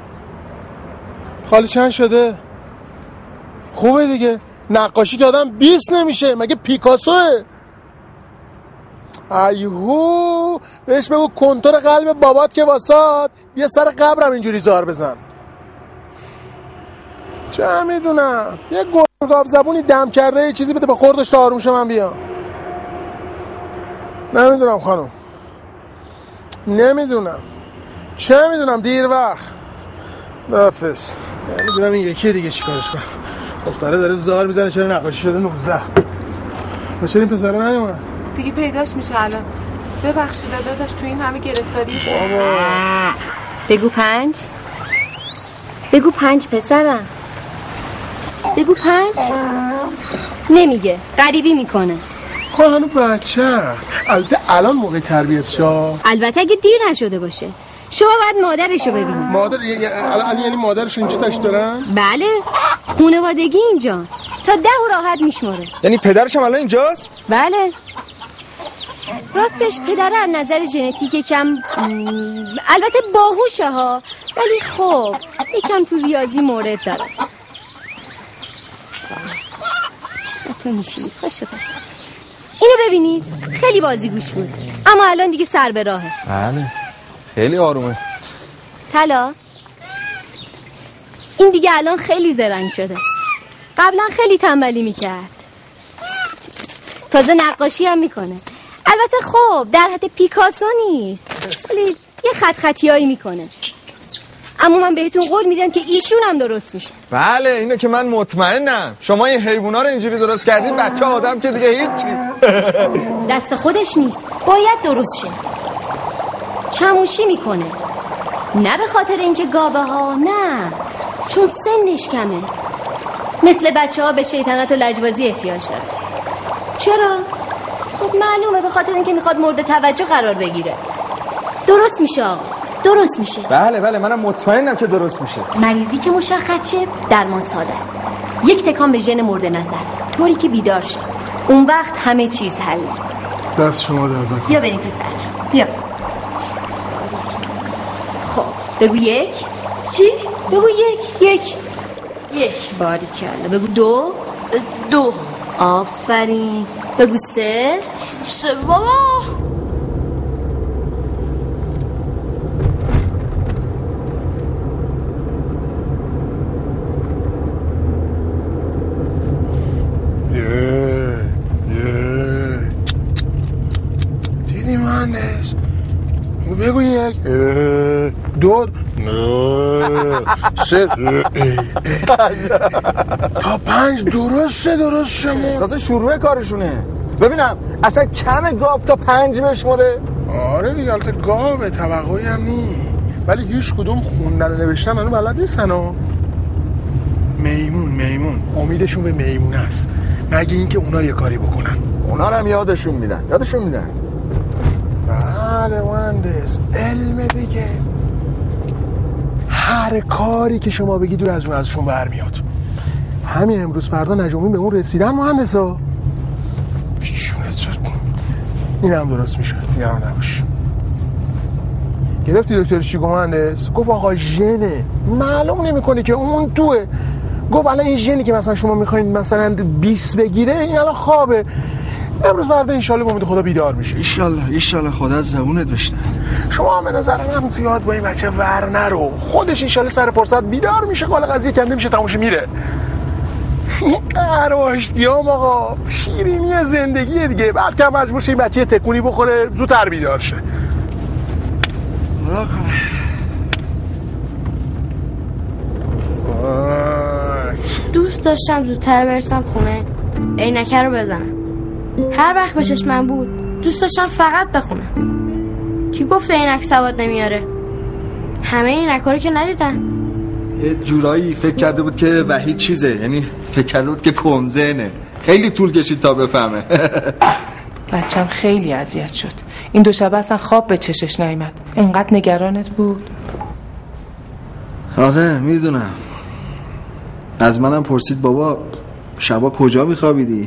S12: خالی چند شده؟ خوبه دیگه، نقاشی که آدم بیست نمیشه مگه پیکاسوه؟ ایهو بهش بگو کنتور قلب بابات که واسات یه سر قبرم اینجوری زار بزن. چه میدونم یه گرگاف زبونی دم کرده یه چیزی بده به خوردش تا آروم شم من بیام. نمیدونم خانم، نمیدونم، چه میدونم، دیر وقت. نفس نمیدونم این یکی دیگه چیکارش کنم. دختره داره زار میزنه چرا نقاشی شده نوزده. و چرا این پسره نیومد؟
S6: دیگه پیداش میشه الان. ببخشید داداش تو این همه گرفتاری شد.
S13: بگو پنج. بگو پنج پسرم. بگو پنج. نمیگه، غریبی میکنه.
S12: خب هنو بچه است. البته الان موقع تربیت شا.
S13: البته اگه دیر نشده باشه. شما باید مادرشو ببینید.
S12: مادر الان یعنی مادرش اینجا تاش دارن؟
S13: بله. خانوادگی اینجا. تا ده راحت میشماره.
S5: یعنی پدرش هم الان اینجاست؟
S13: بله. راستش پدر از نظر ژنتیک کم البته باهوشه ها، ولی خب یکم تو ریاضی مورد داره. چقدر تو میشینی؟ پاشو پس. اینو ببینید خیلی بازیگوش بود اما الان دیگه سر به راهه.
S5: بله خیلی آرومه.
S13: طلا این دیگه الان خیلی زرنگ شده. قبلا خیلی تنبلی میکرد، تازه نقاشی هم میکنه. البته خب در حد پیکاسو نیست ولی یه خط خطیایی میکنه. اما من بهتون قول میدم که ایشون هم درست میشه.
S5: بله اینو که من مطمئنم. شما این حیوونا رو اینجوری درست کردید بچه آدم که دیگه هیچی.
S13: دست خودش نیست، باید درست شه. چموشی میکنه، نه به خاطر اینکه گاوه ها، نه چون سنش کمه. مثل بچه ها به شیطنت و لجبازی احتیاج داره. چرا؟ خب معلومه به خاطر اینکه میخواد مورد توجه قرار بگیره. درست میشه آقا، درست میشه.
S5: بله بله منم مطمئنم که درست میشه.
S13: مریضی که مشخص شه درمان ساده است. یک تکان به ژن مورد نظر طوری که بیدار شه، اون وقت همه چیز حله.
S12: دست شما در بکن.
S13: بیا بریم پسر جان، بیا. خب بگو یک. چی؟ بگو یک. یک یک باریکلا. بگو دو. دو. آفرین. بگو سه. سه بابا.
S12: یه یه دیدی مهندس؟ بگو یک. دو. سه. تا پنج درسته درست شما.
S5: تازه شروع کارشونه. ببینم اصلا کم گاو تا پنج بشماره.
S12: آره دیگه البته گاو توقعی هم نی، ولی هیچ کدوم خوندن و نوشتن منو بلد نیستن. و میمون میمون امیدشون به میمون است، مگه اینکه اونا یه کاری بکنن.
S5: اونا رو هم یادشون میدن یادشون میدن
S12: بله مهندس، علم دیگه. هر کاری که شما بگید دور از اون ازشون برمیاد. همین امروز فردا نجومی به اون رسیدن مهندسا. این هم درست میشه، نگران نباش. گرفتی دکتر چی گفت مهندس؟ گفت آقا ژنه، معلوم نمیکنه که اون توه. گفت الان این ژنی که مثلا شما میخواین مثلا بیست بگیره این الان خوابه. امروز فردا انشالله با امید خدا بیدار میشه.
S5: ایشالله ایشالله خدا از زبونت بشنه.
S12: شما هم به نظر من زیاد با این بچه ور نرو، خودش انشالله سر فرصت بیدار میشه، حالا قضیه کنده میشه تموش میره. اراشتیام آقا شیرینی زندگیه دیگه. بعد که مجبور شه این بچه تکونی بخوره زودتر بیدار شه.
S5: خدا کنه.
S3: دوست داشتم زودتر برسم خونه عینکه رو بزنم. هر وقت به چشمم بود دوست داشتم فقط بخونم. کی گفته عینک سواد نمیاره؟ همه عینک‌ها رو که ندیدن.
S5: یه جورایی فکر کرده بود که وحید چیزه، یعنی فکر کرده بود که کنزنه. خیلی طول کشید تا بفهمه.
S6: بچم خیلی اذیت شد. این دو شب اصلا خواب به چشش نیامد، انقدر نگرانت بود.
S5: آره میدونم. از منم پرسید بابا شبا کجا میخوابیدی؟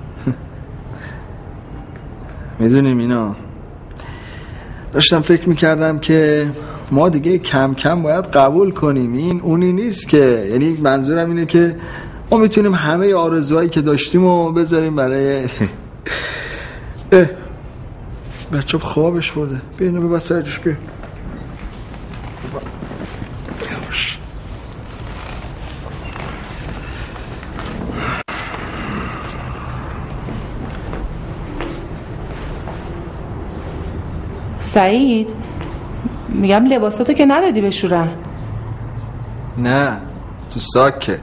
S5: میدونیم اینا. داشتم فکر میکردم که ما دیگه کم کم باید قبول کنیم این اونی نیست که، یعنی منظورم اینه که ما میتونیم همه آرزوهایی که داشتیم رو بذاریم برای اه بچه خوابش برده. بیا اینو ببست سر جوش. بیا یواش.
S6: سعید میگم لباساتو که ندادی بشورن.
S7: نه تو ساکه.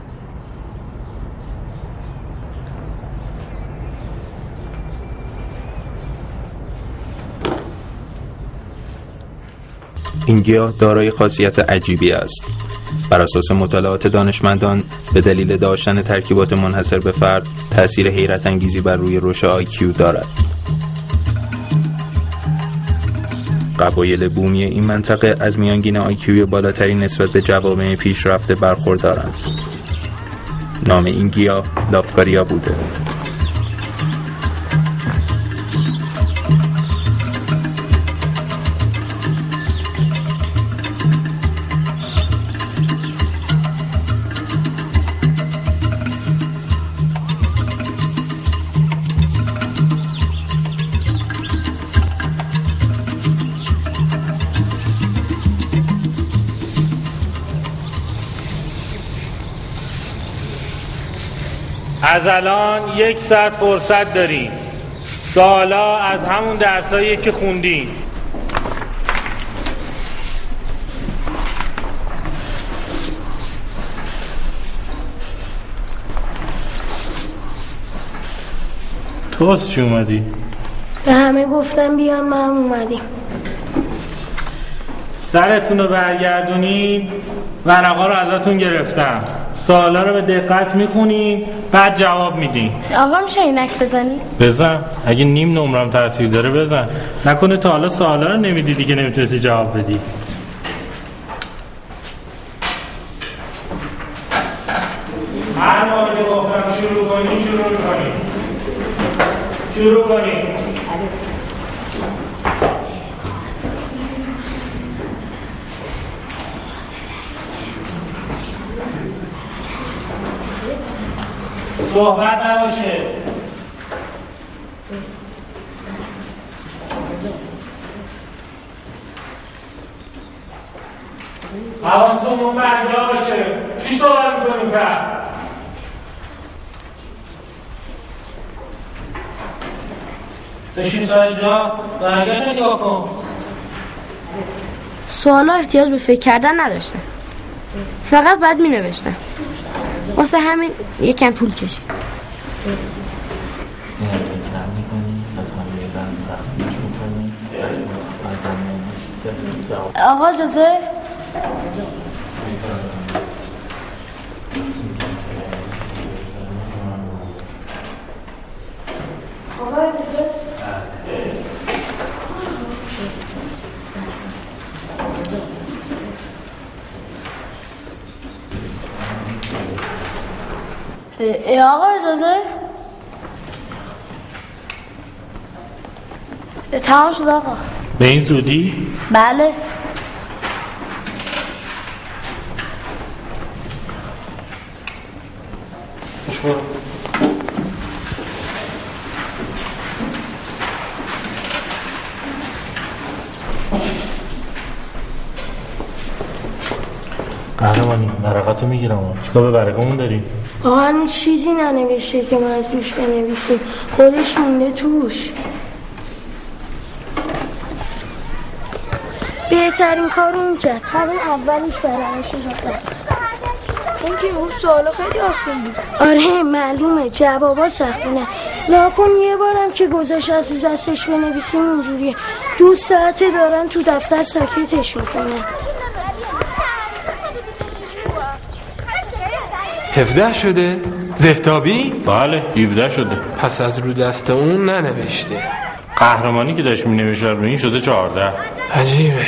S14: این گیاه دارای خاصیت عجیبی است. بر اساس مطالعات دانشمندان به دلیل داشتن ترکیبات منحصر به فرد تأثیر حیرت انگیزی بر روی رشد آی کیو دارد. قبایل بومی این منطقه از میانگین آی کیو بالاتری نسبت به جوامع پیشرفته برخوردارند. نام این گیاه لافکاریا بوده.
S15: از الان یک ساعت فرصت داریم. سوالا از همون درسایی که خوندیم. تو واسه چی اومدی؟
S10: به همه گفتم بیان، ما هم اومدیم.
S15: سرتون رو برگردونین، ورقا رو ازتون گرفتم. سوالا رو به دقت میخونین، بعد جواب میدین.
S10: آقا میشه اینک بزنی؟
S15: بزن، اگه نیم نمرم تاثیر داره بزن. نکنه تا حالا سوالا رو نمیدیدی که نمیتونستی جواب بدی. هر موقع که گفتم شروع کنی شروع کنی شروع کنی صحبت نباشه. حواستون اون فردا باشه. چی صحبت میکنیم که؟ تشریف سر جا برگرد نگاه کن.
S3: سوالا احتیاج به فکر کردن نداشتن، فقط باید می نوشتن. واسه همین یکم پول کشید. آقا اجازه؟
S10: آقا اجازه؟ ای آقا اجازه؟ تمام شد آقا.
S15: به این زودی؟
S10: بله.
S15: خوش برو. قهرمانی ورقاتو میگیرم. چیکار به ورقمون داری؟
S10: آقا این چیزی ننوشته که ما از روش بنویسیم، خودش مونده توش. بهترین کارو میکرد، همین اولش برنامه‌شو داد.
S3: اون که اون سوالا خیلی آسون بود.
S10: آره معلومه، جوابا سختونه. ناکن یه بارم که گذاشت از دستش بنویسیم اونجوریه. دو ساعته دارن تو دفتر ساکتش میکنن.
S11: هفده شده؟ زهتابی؟
S15: بله هفده شده.
S11: پس از رو دست اون ننوشته.
S15: قهرمانی که داشت مینوشته رو این شده چهارده.
S11: عجیبه.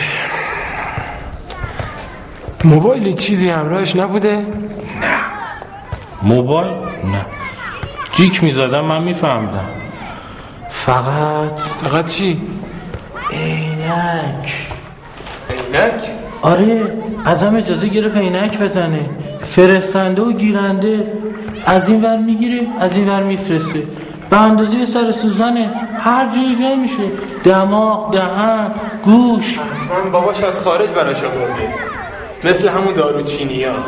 S11: موبایل چیزی همراهش نبوده؟
S15: نه. موبایل؟ نه. جیک میزدم من میفهمدم. فقط
S11: فقط چی؟
S15: عینک.
S11: عینک؟
S15: آره ازم اجازه گرفت عینک بزنه. فرستنده و گیرنده از این ور میگیره از این ور میفرسته. به اندازه سر سوزنه، هر جایی جای میشه. دماغ، دهن، گوش.
S11: حتما باباش از خارج براش آورده، مثل همون داروچینی ها.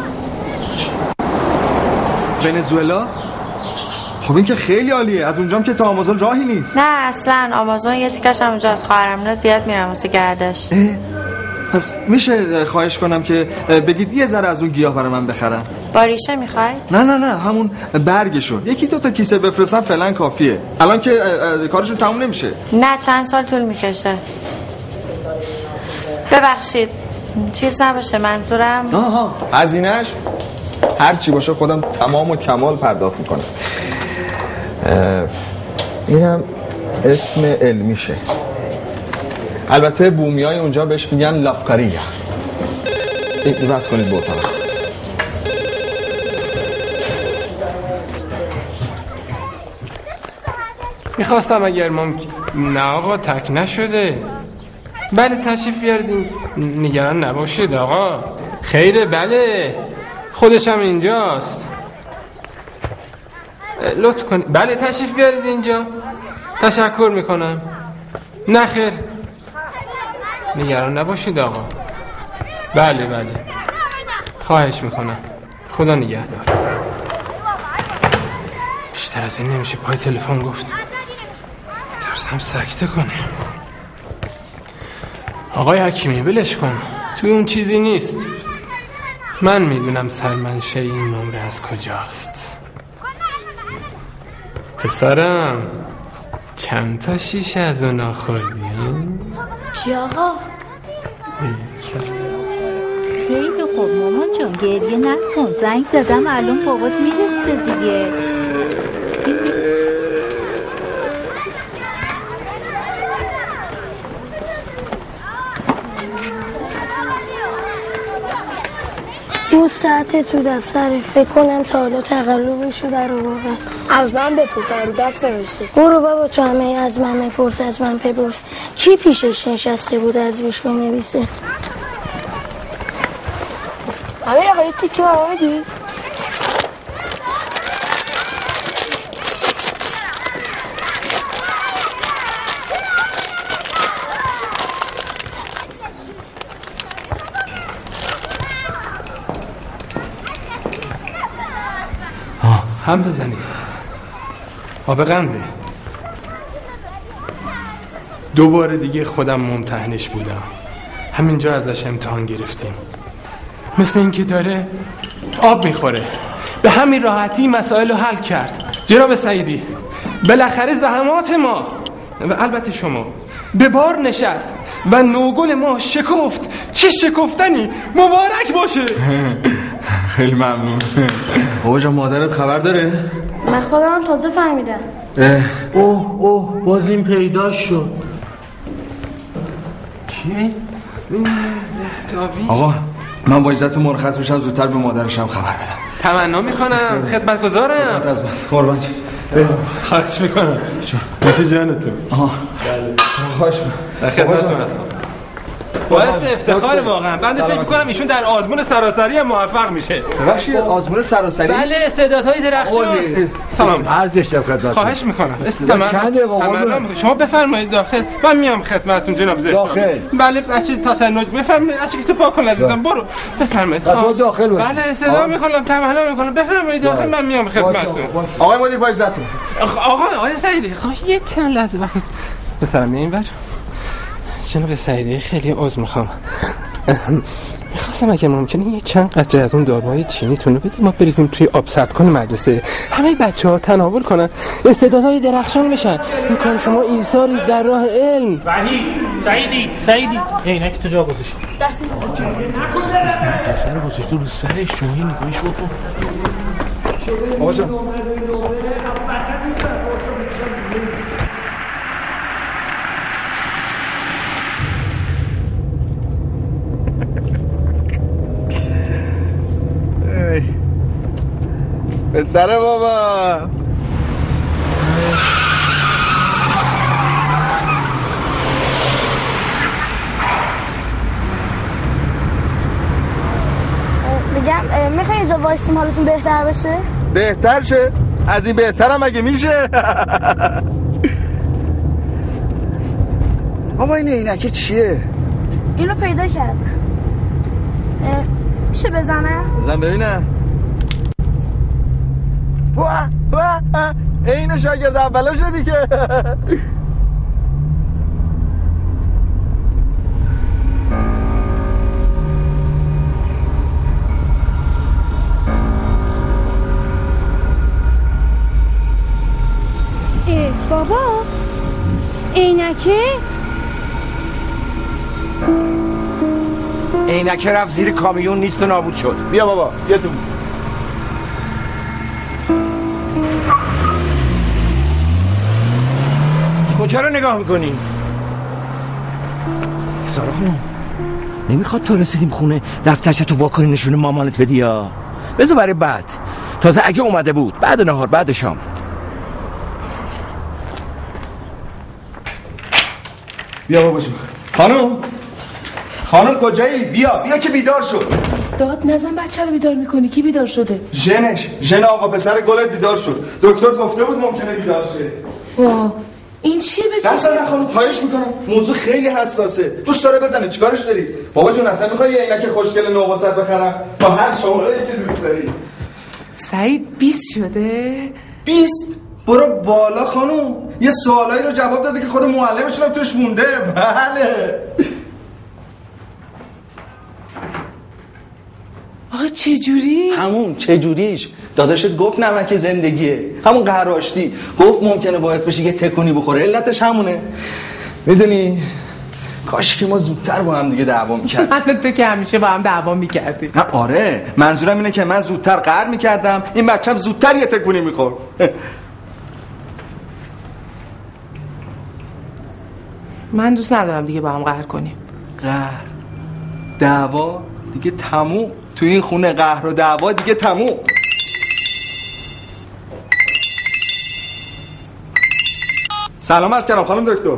S5: ونزوئلا؟ خب این که خیلی عالیه. از اونجام که تا آمازون راهی نیست.
S16: نه اصلا آمازون یه تیکش هم اونجاست. خواهرم اینا زیاد میرم واسه گردش.
S5: پس میشه خواهش کنم که بگید یه ذره از اون گیاه برای من بخرم؟
S16: با ریشه میخوای؟
S5: نه نه نه همون برگشو. یکی دو تا کیسه بفرستم فعلا کافیه. الان که کارشون تموم نمیشه.
S16: نه چند سال طول میکشه. ببخشید چیز نباشه منظورم.
S5: آها هزینه‌اش هر چی باشه خودم تمام و کمال پرداخت میکنم. اینم اسم علمیشه. البته بومیای اونجا بهش میگن لافکاریا. این بس کنید به اتاق.
S11: میخواستم اگر ممکن. نه آقا تک نشده. بله تشریف بیاردین. نگران نباشید آقا. خیره بله خودشم اینجاست. لطف کنید. بله تشریف بیارید اینجا. تشکر میکنم. نه خیر نگران نباشید آقا. بله بله خواهش میکنم. خدا نگهدار. بیشتر از این نمیشه. پای تلفن گفت ترسم سکته کنه. آقای حکیمی بلش کن. توی اون چیزی نیست. من میدونم سرمنشه این نمره از کجاست. پسرم چند تا شیشه از اونا خوردی؟
S17: چی آقا؟ خیلی خوب مامان جان گریه نکن. زنگ زدم الان بابات میرسه دیگه.
S10: دو ساعته تو دفتر فکر کنم تا حالا تقلبشو در آوردن.
S3: از من بپرس رو دست نوشته.
S10: برو بابا تو همه از من بپرس از من بپرس. کی پیشش نشسته بود از روش بنویسه؟
S3: امیر آقا یه تیکه برام میدید؟
S11: هم بزنید. آب قنده. دوباره دیگه خودم ممتحنش بودم. همینجا ازش امتحان گرفتیم. مثل اینکه داره آب میخوره. به همین راحتی مسائل رو حل کرد. جناب سعیدی بالاخره زحمات ما و البته شما به بار نشست و نوگل ما شکفت. چه شکفتنی. مبارک باشه.
S5: خیلی ممنون. بابا جان مادرت خبر داره؟
S3: من خودم تازه فهمیدم.
S15: اوه اوه باز این پیدا شد.
S11: کیه؟ زهتابی.
S5: آقا من با اجازهتون مرخص میشم زودتر به مادرشم خبر بدم.
S11: تمنا میکنم. خدمتگزارم.
S5: خدمت از بس. قربان جان.
S11: خواهش میکنم. میشه جانتون.
S5: آها. بله. خواهش میکنم.
S11: خدمتتون هستم. باعث افتخار واقعا. بنده فکر میکنم ایشون در آزمون سراسری موفق میشه.
S5: ببخشید آزمون سراسری؟
S11: بله استعدادهای درخشان.
S5: سلام. عرض داشتم خدمتتون.
S11: خواهش میکنم. چند دقیقه شما بفرمایید داخل. من میام خدمتتون جناب زهد.
S5: داخل.
S11: بله بچه تصنج بفرمایید. اشکی تو پاک کن عزیزم. برو بفرمایید.
S5: داخل باش.
S11: بله استعداد میکنم تمنا میکنم. بفرمایید داخل من میام خدمتتون.
S5: آقای مدیر با عزتون.
S11: آقا آقای سعیدی خواهش یه چند لحظه وقت بسرم اینور. جناب سعیدی خیلی عذر میخوام. میخواستم اگه ممکنه یه چند قطره از اون داروهای چینیتون رو بدید ما بریزیم توی آب سردکن مدرسه. همه بچه ها تناول کنن استعدادهای درخشان بشن. این کار شما ایثاری در راه علم.
S15: وحید سعیدی سعیدی عینک تو جا گذاشت.
S3: دست
S15: دست رو گذاشت رو سر شوهی نگاهش بکن.
S5: آقا جان پسر بابا
S10: میگم میخوایی اینجا وایستیم حالتون بهتر بشه؟
S5: بهتر شه؟ از این بهترم اگه میشه؟ بابا این عینکه چیه؟
S10: اینو پیدا کرد. میشه بزنم؟
S5: بزن ببینم. واه واه اینو شاگرد اولا شدی که.
S3: عینکه؟
S18: عینکه رفت زیر کامیون نیست و نابود شد. بیا بابا بیا تو. کجا رو نگاه میکنی؟ سارا خانم نمیخواد تو رسیدیم خونه دفترچه تو واکنی نشون مامانت بدی یا بذار برای بعد، تازه اگه اومده بود بعد نهار بعد شام.
S5: بیا بابا جون. خانم خانم کجایی؟ بیا بیا که بیدار شد.
S6: داد نزن بچه رو بیدار میکنی. کی بیدار شده؟
S5: ژنش ژن آقا پسر گلت بیدار شد. دکتر گفته بود ممکنه بیدار شه.
S6: واه این چیه بچه؟
S5: دست نزن خانم خواهش میکنم، موضوع خیلی حساسه. دوست داره بزنه چیکارش داری؟ بابا جون اصلا میخوای یه عینک خوشگل نوواسط بخرم با هر شماره‌ای که دوست داری؟
S6: سعید بیست شده؟
S5: بیست؟ برو بالا خانم. یه سوالایی رو جواب داده که خود معلمشون هم توش مونده. بله
S6: آقا چجوری؟
S5: همون چجوریش داداشت گفت نمک زندگیه، همون قهرآشتی. گفت ممکنه باعث بشه یه تکونی بخوره، علتش همونه. میدونی کاش که ما زودتر با هم دیگه دعوا میکردیم.
S6: من تو که همیشه با هم دعوا میکردیم.
S5: نه آره منظورم اینه که من زودتر قهر میکردم، این بچه‌م زودتر یه تکونی میخورد.
S6: من دوست ندارم دیگه با هم قهر کنیم.
S5: قهر دعوا دیگه تموم. تو این خونه قهر و دعوا دیگه تموم. سلام عرض کردم خانم دکتر.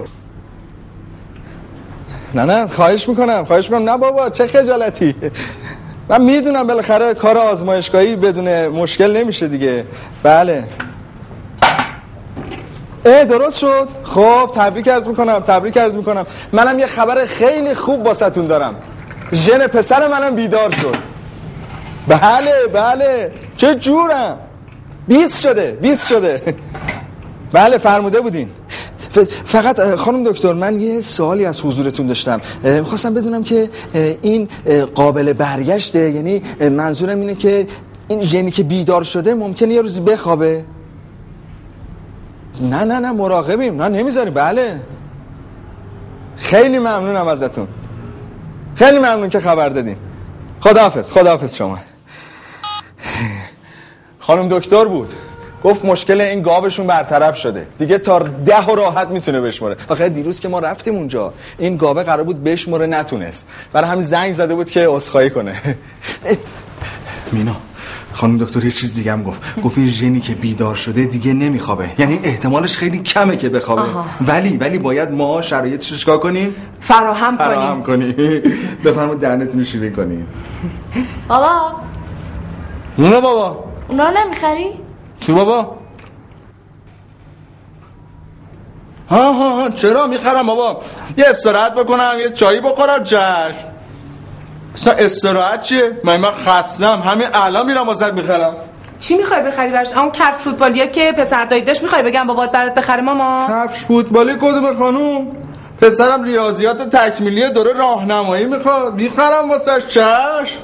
S5: نه نه خواهش میکنم خواهش میکنم. نه بابا چه خجالتی. من میدونم بالاخره کار آزمایشگاهی بدون مشکل نمیشه دیگه. بله اه درست شد. خب تبریک عرض میکنم تبریک عرض میکنم. منم یه خبر خیلی خوب واسهتون دارم. ژن پسر منم بیدار شد. بله بله چه جورم. بیست شده بیست شده. بله فرموده بودین. فقط خانم دکتر من یه سوالی از حضورتون داشتم. میخواستم بدونم که این قابل برگشته، یعنی منظورم اینه که این ژنی که بیدار شده ممکنه یه روزی بخوابه؟ نه نه نه مراقبیم. نه نمیذاریم. بله خیلی ممنونم ازتون. خیلی ممنون که خبر دادین. خداحافظ خداحافظ شما. خانم دکتر بود گفت مشکل این گاوشون برطرف شده دیگه، تا ده و راحت میتونه بشمره. آخه دیروز که ما رفتیم اونجا این گاوه قرار بود بشمره نتونست، برای همین زنگ زده بود که عذرخواهی کنه. مینا خانم دکتر یه چیز دیگه هم گفت. گفت این ژنی که بیدار شده دیگه نمیخوابه، یعنی احتمالش خیلی کمه که بخوابه. آها. ولی ولی باید ما شرایطش رو چیکار کنیم؟
S6: فراهم کنیم.
S5: فراهم کنیم. بفرمایید دهنتون رو شیرین کنیم.
S10: بابا
S5: نه بابا
S10: اونا نمیخری؟
S5: چی بابا؟ ها ها ها چرا میخرم بابا؟ یه استراحت بکنم یه چایی بخورم چشم. اصلا استراحت چیه؟ من من خستم همین الان میرم واسط میخرم.
S6: چی میخوای بخری براش؟ اون کفش فوتبالیه که پسر دایی داشت میخوای بگم بابات برات بخره ماما؟
S5: کفش فوتبالی کدومه خانوم؟ پسرم ریاضیات تکمیلی دوره راهنمایی میخواد، میخرم واسش چشم.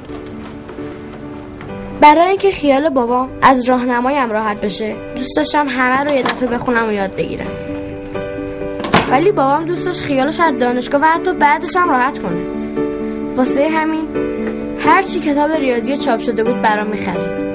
S3: برای اینکه خیال بابام از راهنمایم راحت بشه دوست داشتم همه رو یه دفعه بخونم و یاد بگیرم، ولی بابام دوست داشت خیالش از دانشگاه و حتی بعدش هم راحت کنه. واسه همین هر چی کتاب ریاضی چاپ شده بود برام می‌خرید.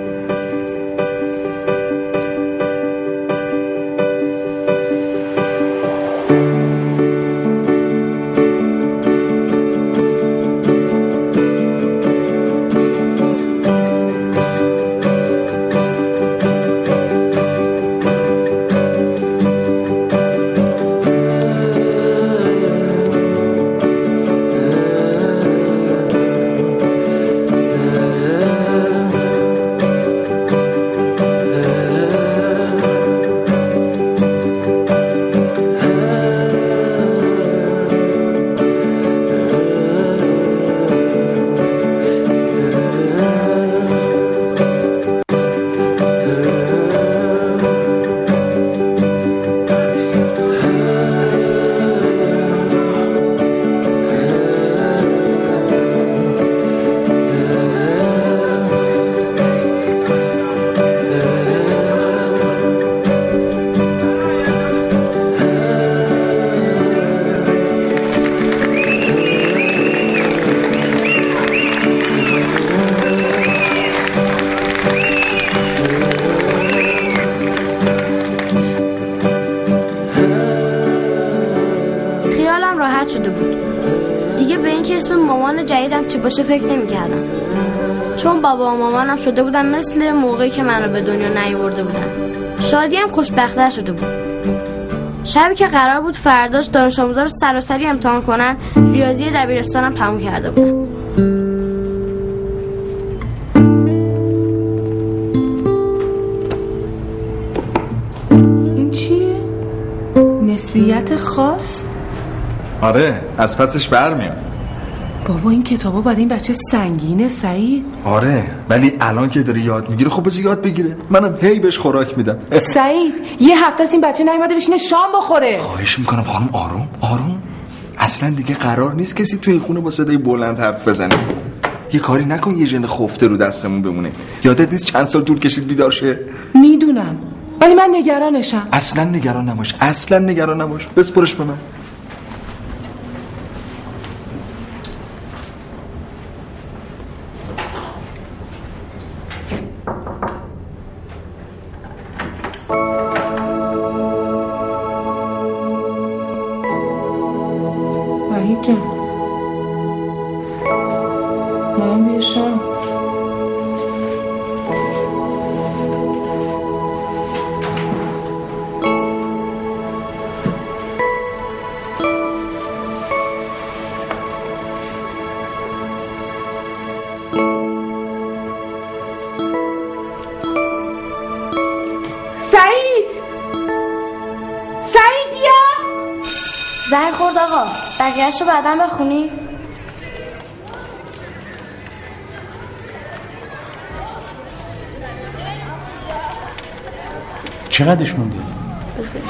S3: مامان جدیدم چی باشه فکر نمی‌کردم. چون بابا و مامانم شده بودن مثل موقعی که منو به دنیا نیاورده بودن. شادی هم خوشبخت‌تر شده بود. شبی که قرار بود فرداش دانش آموزا رو سراسری امتحان کنن، ریاضی دبیرستانم تموم کرده بودن.
S6: این چیه؟ نسبیت خاص؟
S5: آره، از پسش برمیام.
S6: بابا این کتابا برای این بچه سنگینه سعید.
S5: آره، ولی الان که داره یاد میگیره خب بذار یاد بگیره. منم هی بهش خوراک میدم.
S6: سعید یه هفته است این بچه نیومده بشینه شام بخوره.
S5: خواهش میکنم خانم آروم آروم. اصلا دیگه قرار نیست کسی تو این خونه با صدای بلند حرف بزنه. یه کاری نکن یه ژن خفته رو دستمون بمونه. یادت نیست چند سال طول کشید بیدار شه؟
S6: میدونم، ولی من نگرانشم.
S5: اصلا نگران نباش، اصلا نگران نباش. بسپرش به من.
S6: وحید جان مامان بیا شام. سعید سعید بیا.
S3: زنگ خورد آقا، بقیه‌شو بعداً بخونی؟
S2: چقدرش مونده؟
S3: بذاری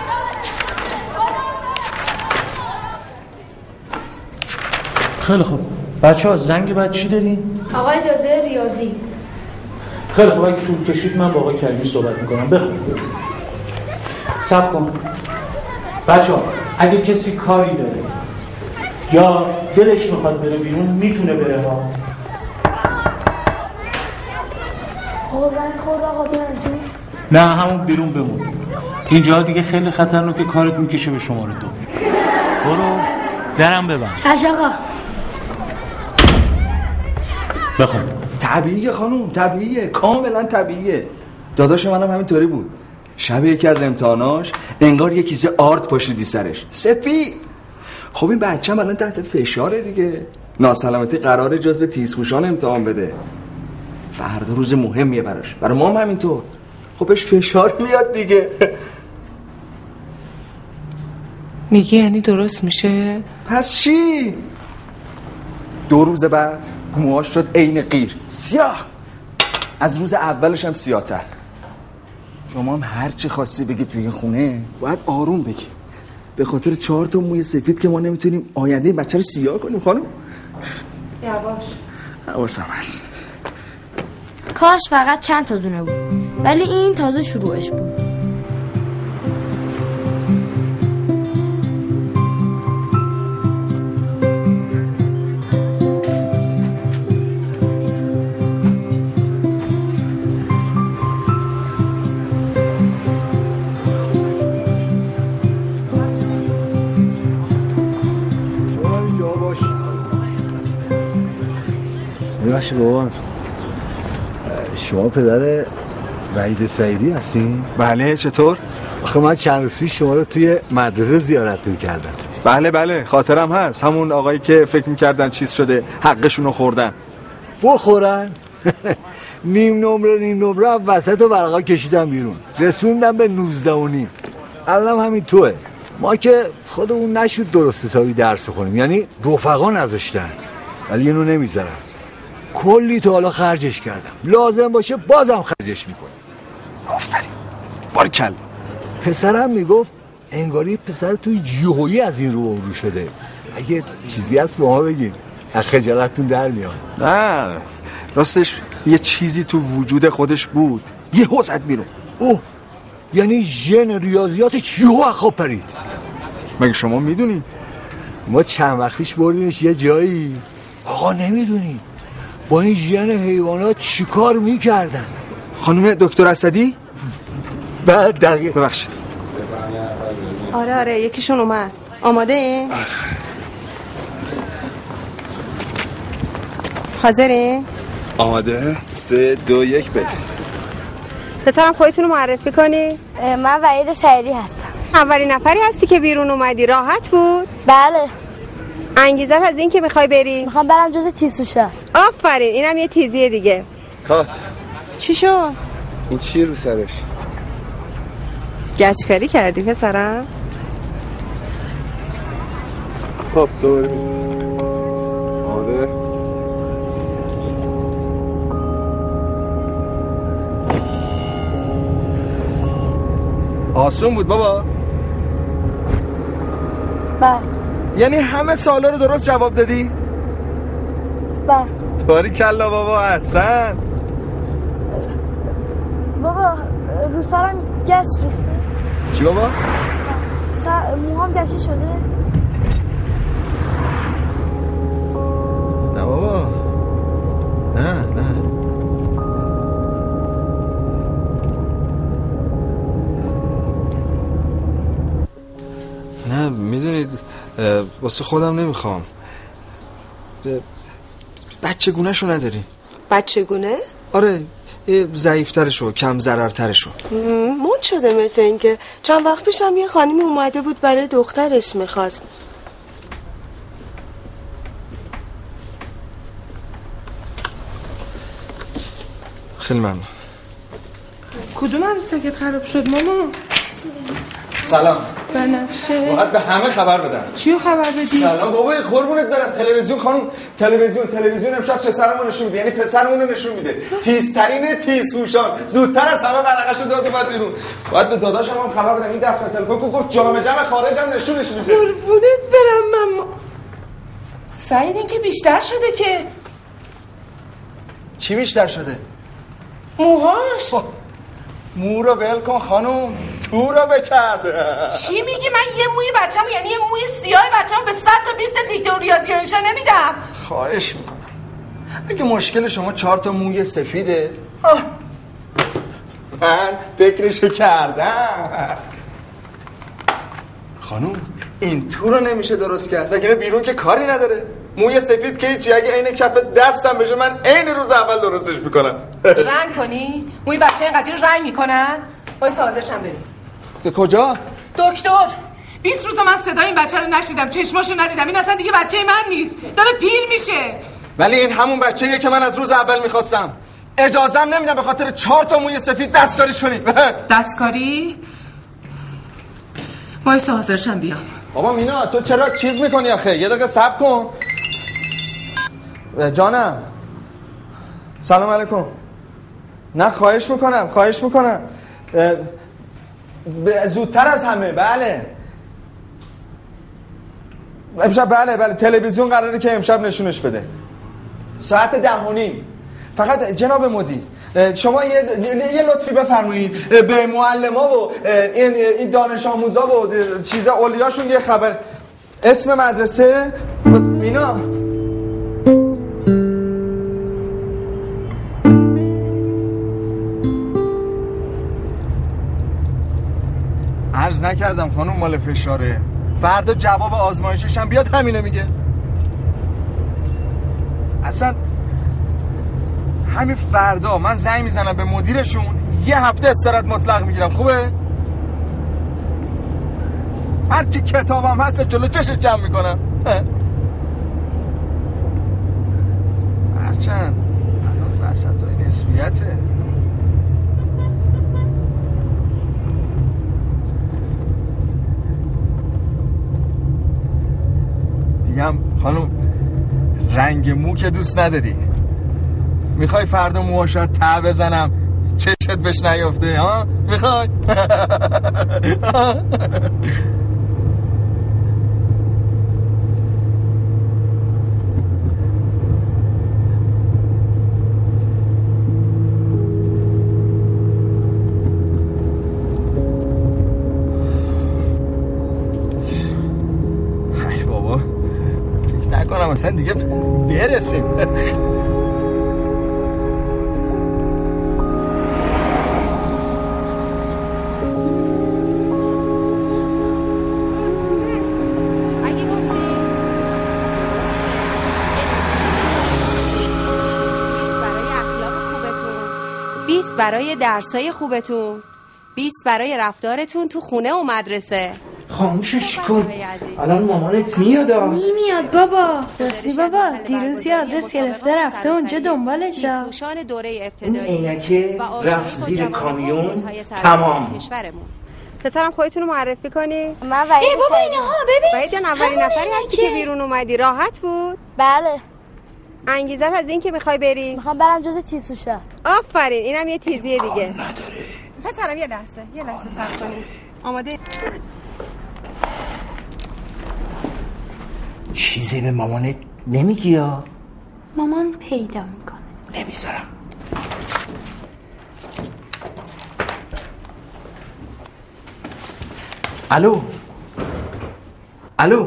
S2: خیلی خوب بچه ها، زنگ بعد چی دارین؟
S3: آقا اجازه ریاضی.
S2: خیلی خوب، اگه طول کشید من با آقای کریمی صحبت میکنم. بخون. صبر کن بچه ها، اگه کسی کاری داره یا دلش میخواد بره بیرون میتونه بره ها.
S10: آقا زنگ خورد آقا بیان تو.
S2: نه همون بیرون بمون، اینجا دیگه خیلی خطرناکه، کارت میکشه به شماره دو. برو درم ببند.
S10: چش آقا.
S2: بخون.
S5: طبیعیه خانوم، طبیعیه، کاملا طبیعیه. داداش منم همینطوری بود. شب یکی از امتحاناش انگار یه کیسه آرد پاشیدی سرش، سفید. خب این بچه‌م الان تحت فشاره دیگه، ناسلامتی قراره جزو تیزهوشان امتحان بده. فردا روز مهمیه براش، برای ما هم همینطور. خب بهش فشار میاد دیگه.
S6: میگی یعنی درست میشه؟
S5: پس چی؟ دو روز بعد موهاش شد عین قیر، سیاه. از روز اولش هم سیاه‌تر. شما هم هر چی خواستی بگی توی این خونه باید آروم بگی. به خاطر چهار تا موی سفید که ما نمیتونیم آینده این بچه رو سیاه کنیم خانم.
S6: یواش.
S5: حواسم هست.
S3: کاش فقط چند تا دونه بود، ولی این تازه شروعش بود.
S19: باشه بابا، شما پدر وحید سعیدی هستین؟
S5: بله. چطور؟
S19: آخه من چند روز پیش شما رو توی مدرسه زیارتتون کردم.
S5: بله بله خاطرم هست، همون آقایی که فکر میکردن چیز شده حقشونو خوردن.
S19: بخورن؟ نیم نمره نیم نمره وسط ورقا کشیدم بیرون، رسوندم به نوزده و نیم. الان همین توه. ما که خودمون نشد درست حسابی درس خونیم، یعنی رفقا نذاشتن، ولی اینو نمیذارم. کلی تا حالا خرجش کردم، لازم باشه بازم خرجش میکنم.
S5: آفرین، باریکلا.
S19: پسرم میگفت انگاری پسر توی یهویی از این رو رو شده. اگه چیزی هست به ما بگین، از خجالتتون در میاد.
S5: نه راستش یه چیزی تو وجود خودش بود، یه حوزت بیرون.
S19: اوه، یعنی ژن ریاضیاتش یهو خواب پرید.
S5: مگه شما میدونی؟
S19: ما چند وقت پیش بردیمش یه جایی. آقا نمیدونی با این ژن حیوانات چیکار میکردن؟
S5: خانم دکتر اسدی؟
S19: بعد دقیق
S5: ببخشید.
S20: آره آره یکیشون اومد. آماده این؟ حاضری؟
S5: آماده؟ سه دو یک بریم.
S20: پسرم خودتون رو معرفی کنی؟
S10: من وحید سعیدی هستم.
S20: اولین نفری هستی که بیرون اومدی. راحت بود؟
S10: بله.
S20: انگیزت از این که میخوای بری؟
S10: میخوام برم جز تیزهوشا.
S20: آفرین، اینم یه تیزیه دیگه.
S5: کات
S20: چی شد؟
S5: این چیه رو سرش؟
S20: گچکاری کردی پسرم؟
S5: خب دوباره آماده؟ آسون بود بابا؟
S10: بله.
S5: یعنی همه سوالا رو درست جواب دادی؟
S10: بله.
S5: باریکلا بابا احسن.
S10: بابا رو سرم گچ ریخته.
S5: چی بابا؟
S10: سر موهام گچی شده.
S5: نه بابا نه نه نه میدونید واسه خودم نمیخوام. بچه گونه شو نداریم؟
S21: بچه گونه؟
S5: آره ضعیفترشو کم ضررترشو.
S21: مود شده مثل این که چند وقت پیشم یه خانمی اومده بود برای دخترش میخواست.
S5: خیلی ممنون.
S6: کدوم عروسکت خراب شد ماما؟
S5: سلام.
S6: بنفشه.
S5: باید به همه خبر بدم.
S6: چیو خبر بدی؟
S5: سلام بابا قربونت برم. تلویزیون خانم تلویزیون تلویزیون امشب پسرمون نشون میده. یعنی پسرمون رو نشون میده. تیزترین تیزهوشان زودتر از همه ورقه‌شو داد اومد بیرون. باید به داداشم هم خبر بدم. این دفتر تلفن کو گفت جام جم خارجم نشونش میده.
S6: قربونت برم ماما. سعید این که بیشتر شده که.
S5: چی بیشتر شده؟
S6: موهاش.
S5: مو رو ول کن خانوم، تو رو بچز.
S6: چی میگی؟ من یه موی بچه‌مو یعنی یه موی سیاه بچه‌مو به صد تا بیست دیکته و ریاضی و انشا نمیدم.
S5: خواهش میکنم اگه مشکل شما چهار تا موی سفیده آه. من فکرشو کردم خانوم. این تو رو نمیشه درست کرد وگرنه بیرون که کاری نداره. موی سفید که هیچی، اگه عین کف دستم بشه من عین روز اول درستش میکنم.
S6: رنگ کنی؟ موی بچه اینقدر رنگ میکنن؟ باید سازشم بریم.
S5: تو کجا؟
S6: دکتر بیست روز من صدای این بچه رو نشیدم، چشماشو ندیدم. این اصلا دیگه بچه من نیست، داره پیر میشه.
S5: ولی این همون بچه‌ایه که من از روز اول میخواستم. اجازم نمیدم به خاطر چهار تا موی سفید دستکاریش کنی.
S6: دستکاری؟ باید حاضرشم بیام.
S5: بابا مینا تو چرا چیز میکنی آخه؟ یه دقیقه صبر کن. جانم سلام علیکم. نه خواهش میکنم خواهش میکنم زودتر از همه. بله امشب بله بله تلویزیون قراره که امشب نشونش بده ساعت ده و نیم. فقط جناب مدیر شما یه, یه لطفی بفرمایید به معلما و این, این دانش آموزا و چیزا اولیاشون یه خبر. اسم مدرسه مینا. عرض نکردم خانم مال فشاره. فردا جواب آزمایشش هم بیاد همینه میگه. اصلا همین فردا من زنگ میزنم به مدیرشون یه هفته استراحت مطلق میگیرم. خوبه؟ هرچی کتابم هست جلو چشت جمع میکنم. هرچند الان وسط های نسبیته. میگم خانم رنگ مو که دوست نداری؟ میخوای فردا موهاشو ته بزنم چشت بهش نیفته ها؟ میخوای؟ ای بابا فکر نکنم اصلا دیگه برسیم.
S20: بیست برای درسای خوبتون، بیست برای رفتارتون تو خونه و مدرسه.
S15: خاموشش کن، الان مامانت میاد.
S3: نمیاد بابا. راستی بابا دیروز یه آدرس گرفته رفته اونجا دنبالش.
S15: اون عینکه رفت زیر کامیون. تمام.
S20: پسرم خودتون رو معرفی کنی؟
S8: من وحید.
S20: ای بابا اینها ببین. وحید جان اولین نفری هستی که بیرون اومدی. راحت بود؟
S8: بله.
S20: انگیزت از این که میخوای بری؟
S8: میخوام برم جز تیزهوشا.
S20: آفرین، اینم یه تیزیه دیگه.
S15: نداره.
S20: پسرم یه لحظه، یه لحظه صبر کنید. آماده؟
S15: چیزی به مامانت نمیگی یا؟
S3: مامان پیدا میکنه.
S15: نمیذارم. الو الو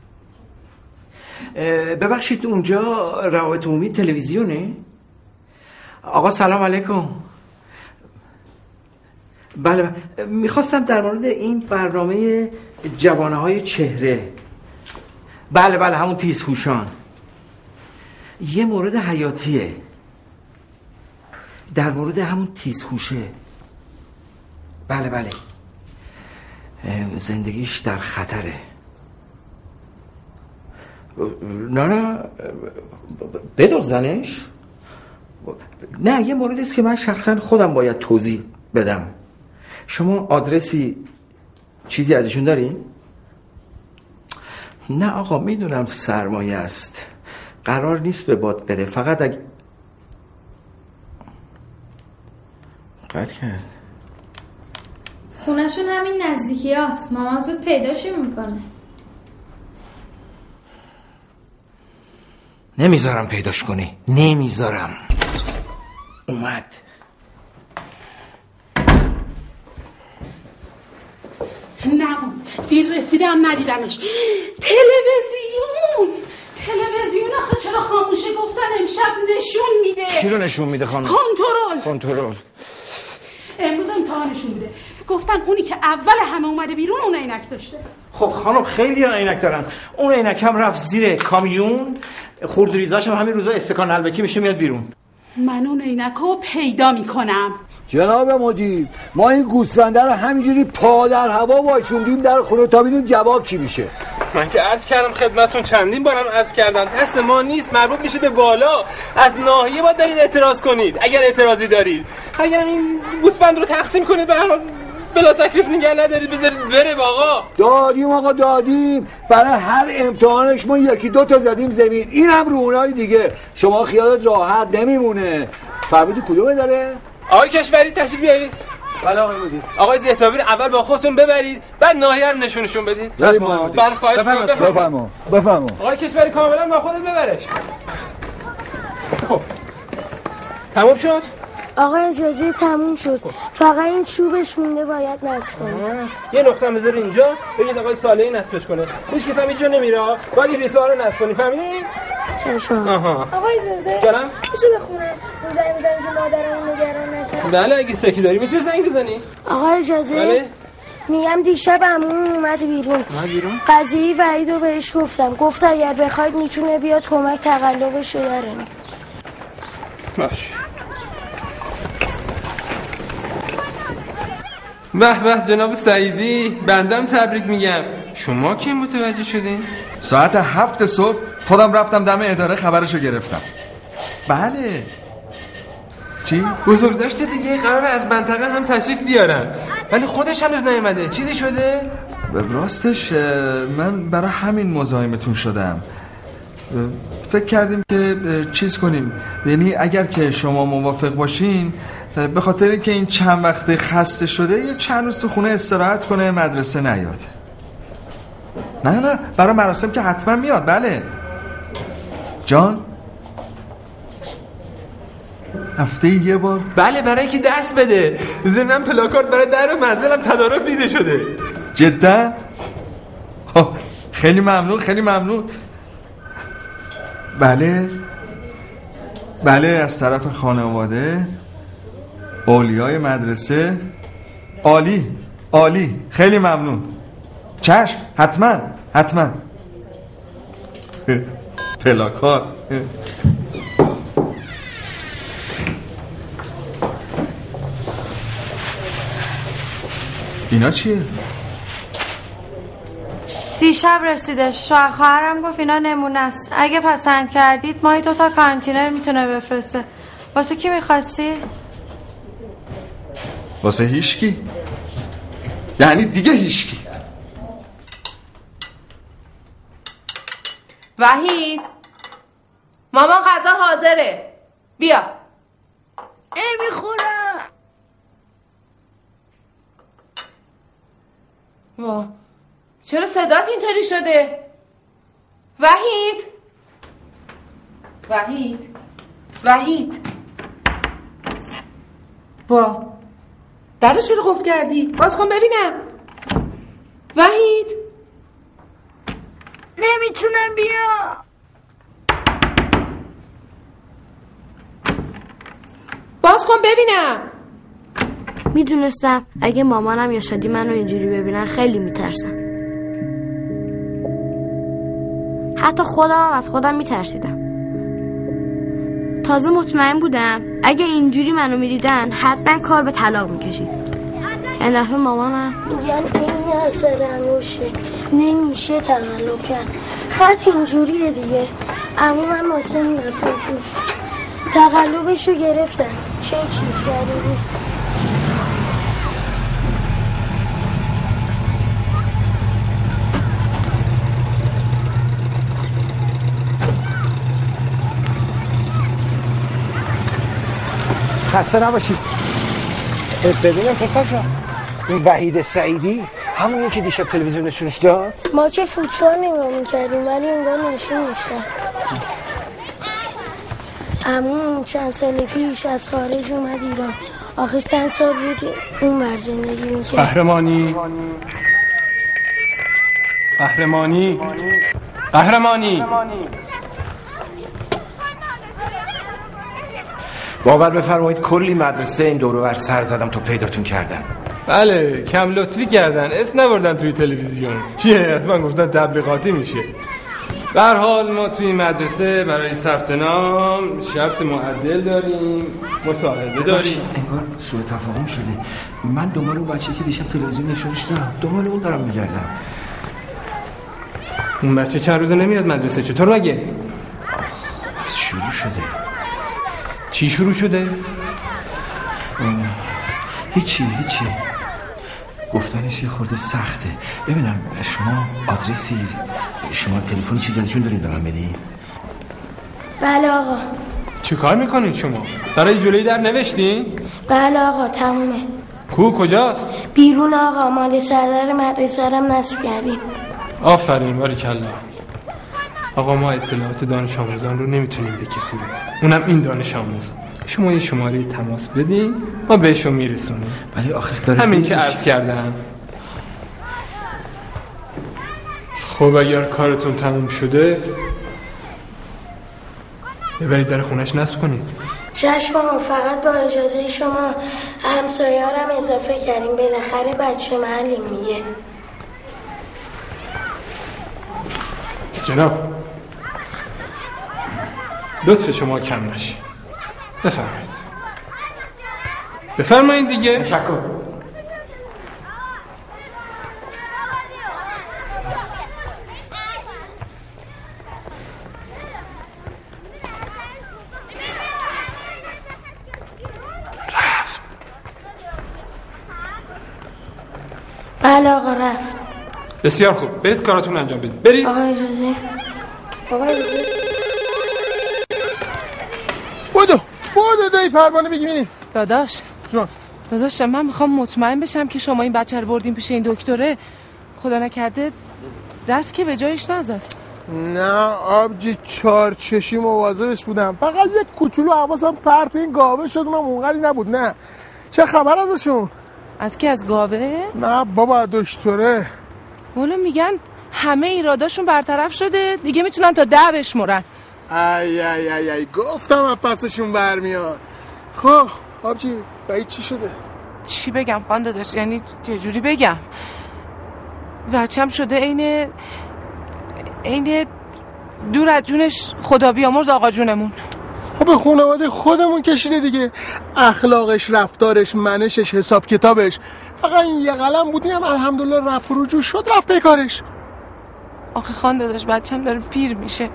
S15: ببخشید اونجا روابط عمومی تلویزیونه؟ آقا سلام علیکم. بله میخواستم در مورد این برنامه جوانه های چهره. بله بله همون تیزهوشان. یه مورد حیاتیه در مورد همون تیزهوشه. بله بله زندگیش در خطره. نه نه بدزدنش؟ نه یه موردی است که من شخصا خودم باید توضیح بدم. شما آدرسی چیزی ازشون داری؟ نه آقا میدونم سرمایه است، قرار نیست به باد بره، فقط اگه قطع کرد.
S3: خونهشون همین نزدیکی هست. مامان زود پیداشون میکنه.
S15: نمیذارم پیداش کنی، نمیذارم. اومد.
S6: نبود، دیر رسیدم ندیدمش. تلویزیون تلویزیون آخه چرا خاموشه؟ گفتن امشب نشون میده.
S15: چی رو نشون میده خانم؟
S6: کنترل
S15: کنترل.
S6: امروز امتحانشون بوده. گفتن اونی که اول همه اومده بیرون اون عینک داشته.
S15: خب خانم خیلی عینک دارن. اون عینک هم رفت زیر کامیون، خردریزاش هم همین روزا استکان البکی میشه میاد بیرون.
S6: من اون عینکو پیدا میکنم.
S19: جناب مدیر ما این گوسفنده رو همینجوری پا در هوا وایسوندیم در خونه تا ببینیم جواب چی میشه.
S11: من که عرض کردم خدمتتون، چندین بارم عرض کردم دست ما نیست، مربوط میشه به بالا. از ناحیه باید دارید اعتراض کنید اگر اعتراضی دارید. اگر این گوسفند رو تقسیم کنید به هر حال بلا تکلیف نگه ندارید، بذارید بره آقا.
S19: دادیم آقا دادیم، برای هر امتحانش ما یکی دو تا زدیم زمین. این هم رو اونای دیگه. شما خیالت راحت نمیمونه. فرمودی کدومه داره؟
S11: آقای کشوری تشریف بیارید. بله آقای مدیر. آقای زیتابی رو اول با خودتون ببرید، بعد ناحیه رو نشونشون بدید. بله خواهش می‌کنم.
S19: بفرما بفرما.
S11: آقای کشوری کاملا با خودت ببرش. خب تموم شد؟
S10: آقا اجازه تموم شد. فقط این چوبش مونده باید نصب کنه.
S11: یه نقطه هم بذار اینجا، بگید آقای صالحی نصبش کنه. هیچ کس هم اینجا نمیره. باید این ریسوار رو نصب کنی، فهمیدین؟
S10: چشم.
S11: آها.
S3: آقای اجازه
S11: جانم؟
S3: میشه بخونه؟ رو زنگ بزنیم که مادرمون نگران نشه.
S11: بله اگه سکی داری میتونی زنگ بزنی.
S10: آقا اجازه.
S11: بله.
S10: میگم دیشب عموم اومد بیرون.
S11: اومد بیرون؟
S10: قضیه وحید رو بهش گفتم. گفت اگر بخواید میتونه بیاد کمک تقلبش رو داره.
S11: باش. به به جناب سعیدی، بندم تبریک میگم. شما کی متوجه شدین؟
S5: ساعت هفت صبح خودم رفتم دم اداره خبرشو گرفتم. بله. چی؟
S11: بزرگ داشته دیگه، قراره از منطقه هم تشریف بیارن، ولی خودش هنوز نیومده. چیزی شده؟
S5: راستش من برای همین مزاحمتون شدم. فکر کردیم که چیز کنیم، یعنی اگر که شما موافق باشین، به خاطر اینکه این چند وقته خسته شده یه چند روز تو خونه استراحت کنه، مدرسه نیاد. نه نه برای مراسم که حتما میاد. بله جان، هفته یه بار.
S11: بله برای که درس بده. ضمن پلاکارد برای در منزلم تدارک دیده شده.
S5: جدا؟ خیلی ممنون خیلی ممنون. بله بله از طرف خانواده، اولیای مدرسه. عالی عالی خیلی ممنون. چشم حتما حتما. پلاکارد. اینا چیه؟
S16: دیشب رسیده. شوهر خواهرم گفت اینا نمونه است. اگه پسند کردید ماهی دو تا کانتینر میتونه بفرسته. واسه کی میخواستی؟
S5: واسه هیشکی؟ یعنی دیگه هیشکی؟
S6: وحید مامان غذا حاضره، بیا.
S10: نمیخورم.
S6: وا چرا صدات اینطوری شده؟ وحید وحید وحید وا درو چرا قفل کردی؟ باز کن ببینم. وحید
S10: نمیتونم بیا.
S6: باز کن ببینم.
S3: میدونستم اگه مامانم یا شادی منو اینجوری ببینن خیلی میترسم. حتی خودم هم از خودم میترسیدم. تازه مطمئن بودم اگه اینجوری منو میدیدن حتما کار به طلاق میکشید. این دفعه مامانم
S10: میگن این اثر انوشه، نمیشه تقلب کرد. خط اینجوریه دیگه. اما من واسه این دفعه بود تقلبشو گرفتم. چه چیز کرده بود؟
S18: خسته نباشید. ببینم پسر جان، این وحید سعیدی همونی که دیشب تلویزیون نشونش داد؟
S10: ما که فوتبال نگاه میکردیم ولی انگار نشون نیستن. عموم چند سال پیش از خارج اومد ایران. آخه چند سال بود اون بر زندگی میکرد.
S11: قهرمانی قهرمانی قهرمانی
S18: باور بفرمایید کلی مدرسه این دور و بر سر زدم تا پیداتون کردم.
S11: بله کم لطفی کردن، اسم نبردن توی تلویزیون. چیه؟ حتما گفتن تبلیغاتی میشه. به هر حال ما توی مدرسه برای ثبت نام شرط معدل داریم، مصاحبه داریم.
S18: انگار سوء تفاهم شده. من دنبال اون بچه که دیشب تلویزیون نشونش دادم، دنبال اون دارم میگردم.
S11: اون بچه چند روزه نمیاد مدرسه، چطور مگه؟
S18: شروع شده.
S11: چی شروع شده؟
S18: هیچی هیچی گفتنش یه خورده سخته. ببینم شما آدرسی، شما تلفن چیز ازشون دارید به من بدین؟
S10: بله آقا.
S11: چی کار میکنین شما؟ برای جلوی در نوشتین؟
S10: بله آقا تمومه.
S11: کو کجاست؟
S10: بیرون آقا، مال سردر مدرسه رم نصب کردیم.
S11: آفرین باریکلا. آقا ما اطلاعات دانش آموزان رو نمیتونیم به کسی بدیم، اونم این دانش آموز. شما یه شماره تماس بدین ما بهشون میرسونیم.
S18: ولی آخه داره
S11: همین که عرض کردم. خب اگر کارتون تموم شده ببرید در خونش نصب کنید.
S10: چشم آقا، فقط با اجازه شما همسایه‌هارم اضافه کردیم، بالاخره بچه معلم میگه.
S11: جناب لطف شما کم نشه. بفرمایید بفرمایید دیگه.
S18: تشکر.
S11: رفت.
S10: بله آقا رفت.
S11: بسیار خوب، برید کاراتون انجام بدید. برید.
S10: آقا اجازه. آقا اجازه.
S12: بودو بودو دایی پروانه بگی.
S6: داداش
S12: جان
S6: داداش من میخوام مطمئن بشم که شما این بچه رو بردین پیش این دکتره. خدا نکرده دست که به جایش نزد.
S12: نه آبجی چار چشی مواظبش بودم، فقط یک کوچولو حواسم پرت این گاوه شد، اونم اونقدی نبود. نه چه خبر ازشون؟
S6: از کی؟ از گاوه؟
S12: نه بابا دکتره.
S6: والا میگن همه ایراداشون برطرف شده دیگه، میتونن تا ده بشمرن.
S12: ای ای ای ای گفتم از پسشون برمیاد. خب آبجی باید چی شده؟
S6: چی بگم خان داداش، یعنی چه جوری بگم؟ بچم شده عین عین دور از جونش خدا بیامرز آقا جونمون.
S12: به خانواده خودمون کشیده دیگه. اخلاقش، رفتارش، منشش، حساب کتابش، فقط این یه قلم بود هم الحمدلله رفت رجوع شد، رفت به کارش.
S6: آخه خان داداش بچه‌م داره پیر میشه.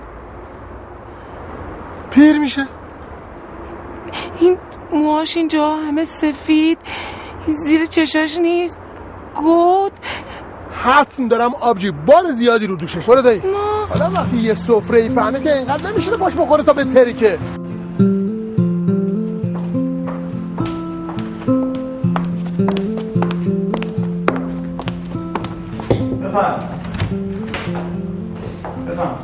S12: پیر میشه؟
S6: این موهاش اینجا همه سفید، زیر چشاش نیست، گود.
S12: حتم دارم آبجی بار زیادی رو دوشش. برو دایی. حالا وقتی یه سفره ای پهنه که اینقدر نمیشونه پاش بخوره تا به تریکه.
S2: بفهم بفهم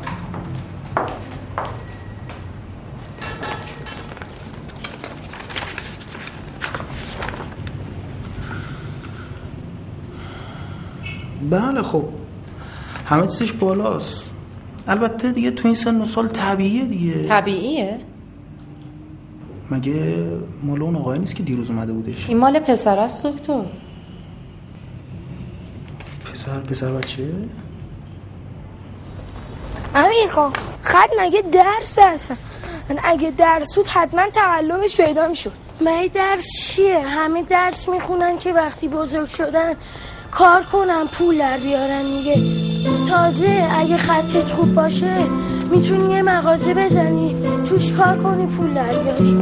S2: بله خب همه چیزش بالاست. البته دیگه تو این سن و سال طبیعیه دیگه.
S1: طبیعیه؟
S2: مگه مال اون آقای نیست که دیروز اومده بودش؟
S1: این مال پسر است دکتر.
S2: پسر پسر بچه؟
S10: امیر خان خط مگه درس هستن؟ اگه درس بود حتما تقلبش پیدا میشد. مگه درس چیه؟ همه درس میخونن که وقتی بزرگ شدن کار کنن پول در بیارن دیگه. تازه اگه خطت خوب باشه میتونی یه مغازه بزنی توش کار کنی پول در بیاری.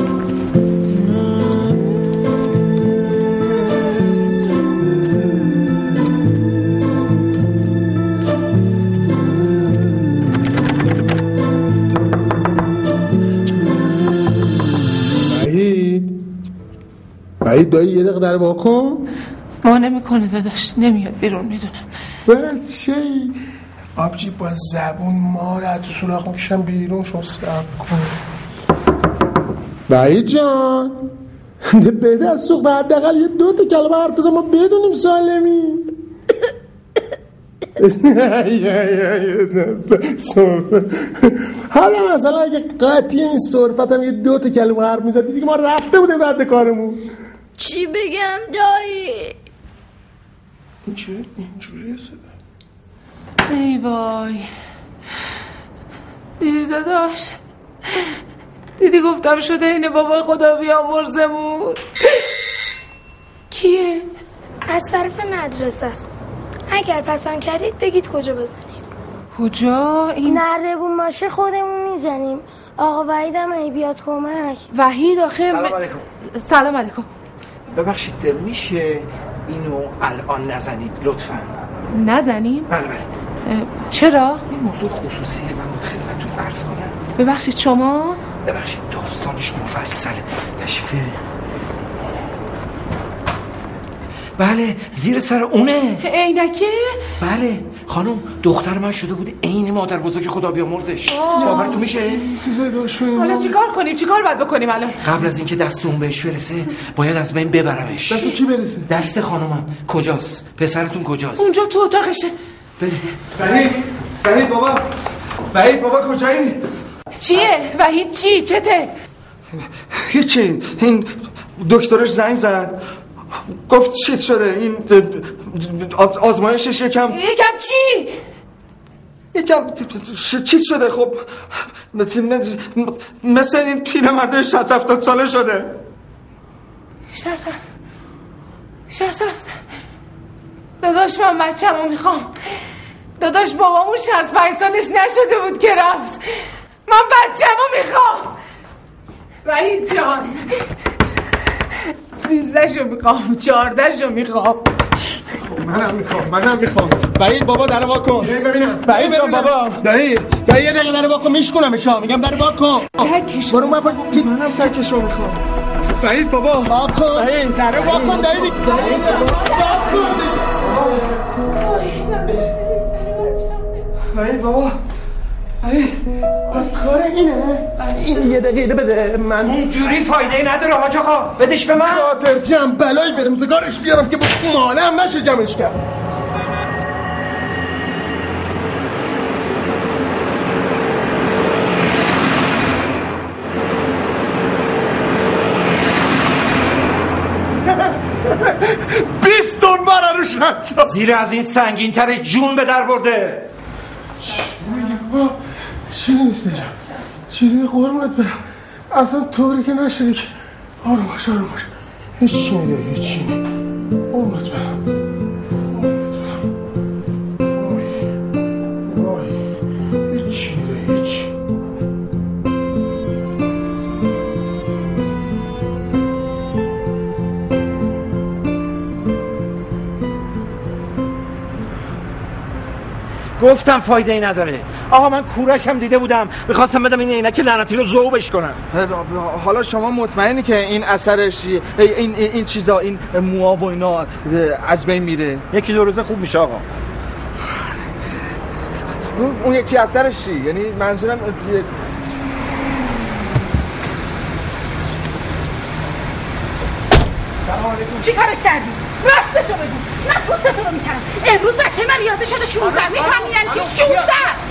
S12: وحید دایی یه دقیقه در واکن.
S6: ما نمیکنه داداش، نمیاد بیرون. میدونم
S12: بچه آبجی با زبون ما رو تو سوراخ میکشم بیرون. شما صبر کن وحید جان، بده از سوخت حداقل یه دو تا کلمه حرف بزن ما بدونیم سالمی. حالا مثلا اگه قطعی این صرفت هم یه دو تا کلمه حرف میزدی دیگه ما رفته بودیم رد کارمون.
S10: چی بگم دایی؟
S12: این چه؟ اینجوریه صدا.
S6: ای وای دیدی داداش؟ دیدی گفتم شده اینه بابای خدا بیامرزمون. کیه؟
S10: از طرف مدرسه است. اگر پسند کردید بگید کجا بزنیم.
S6: کجا؟ این
S10: نردبون باشه خودمون میزنیم. آقا وحید هم ای بیاد کمک.
S6: وحید آخه
S18: سلام علیکم.
S6: سلام علیکم.
S18: ببخشید میشه اینو الان نزنید لطفا؟
S6: نزنیم؟
S18: بله بله.
S6: چرا؟
S18: این موضوع خصوصیه، من بود خدمتتون عرض کنم.
S6: ببخشید شما؟
S18: ببخشید داستانش مفصله. تشریف بیارید. بله زیر سر اونه.
S6: عینکه؟
S18: بله خانم دختر من شده بود عین مادر بزرگ خدا بیامرزش. باورتون میشه؟
S12: چیزای داشتیم.
S6: حالا چیکار کنیم؟ چیکار باید بکنیم الان؟
S18: قبل از اینکه دست اون بهش برسه باید از بین ببرمش.
S12: دست کی برسه؟
S18: دست خانومم. کجاست؟ پسرتون کجاست؟
S6: اونجا تو اتاقشه.
S18: بریم.
S5: وحید وحید بابا وحید بابا کجایی؟
S6: چیه؟ وحید چی؟ چته؟
S5: هیچی. این دکترش زنگ زد گفت چیز شده، این آزمایشش یکم
S6: یکم چی؟
S5: یکم چیز شده. خب مثل این پیرمرد شصت هفتاد ساله شده.
S6: شصت شصت داداش من بچه‌مو میخوام. داداش بابامون شصت و پنج سالش نشده بود که رفت. من بچه‌مو میخوام. وحید جان سیزده شو میخوام، چارده شو میخوام.
S12: منم میخوام منم میخوام. وحید بابا در وا کن ببینم. وحید جان بابا دایی دایی یه دقیقه در وا کن میشکنم شا. میگم در وا کن.
S6: تکشو
S12: برو من منم تکشو میخوام. وحید بابا وا کن. وحید در وا کن دایی وا کن.
S5: وحید بابا وحید
S12: کار اینه. این یه دقیقه بده من.
S18: اونجوری فایده نداره حاج آقا، بدش به من.
S12: خاطر جمع بلایی برم زگارش بیارم که ماله هم نشه جمعش کرد. بیست تن باره رو شد.
S18: زیر از این سنگین ترش جون به در برده.
S12: چیزی میگه بابا؟ چیزی نیست اینجا. چیزی نیست قربونت برم. اصلا طوری که نشده که آروم باش آروم باش هیچی میده هیچی قربونت برم وای وای هیچی میده هیچی
S18: گفتم فایده ای نداره آقا. من کورش هم دیده بودم، میخواستم بدم این عینک لعنتی رو ذوبش کنم.
S5: حالا شما مطمئنی که این اثرش این این, این چیزا این موها و اینا از بین میره؟
S18: یکی دو روزه خوب میشه آقا.
S5: اون یکی اثرش چی؟ یعنی منظورم
S6: سلام علیکم. چی کارش کردی؟ راستشو بگو. من پوستتو رو میکنم. امروز بچه من ریاضی شده شونزده. میفهمی یعنی چی شونزده؟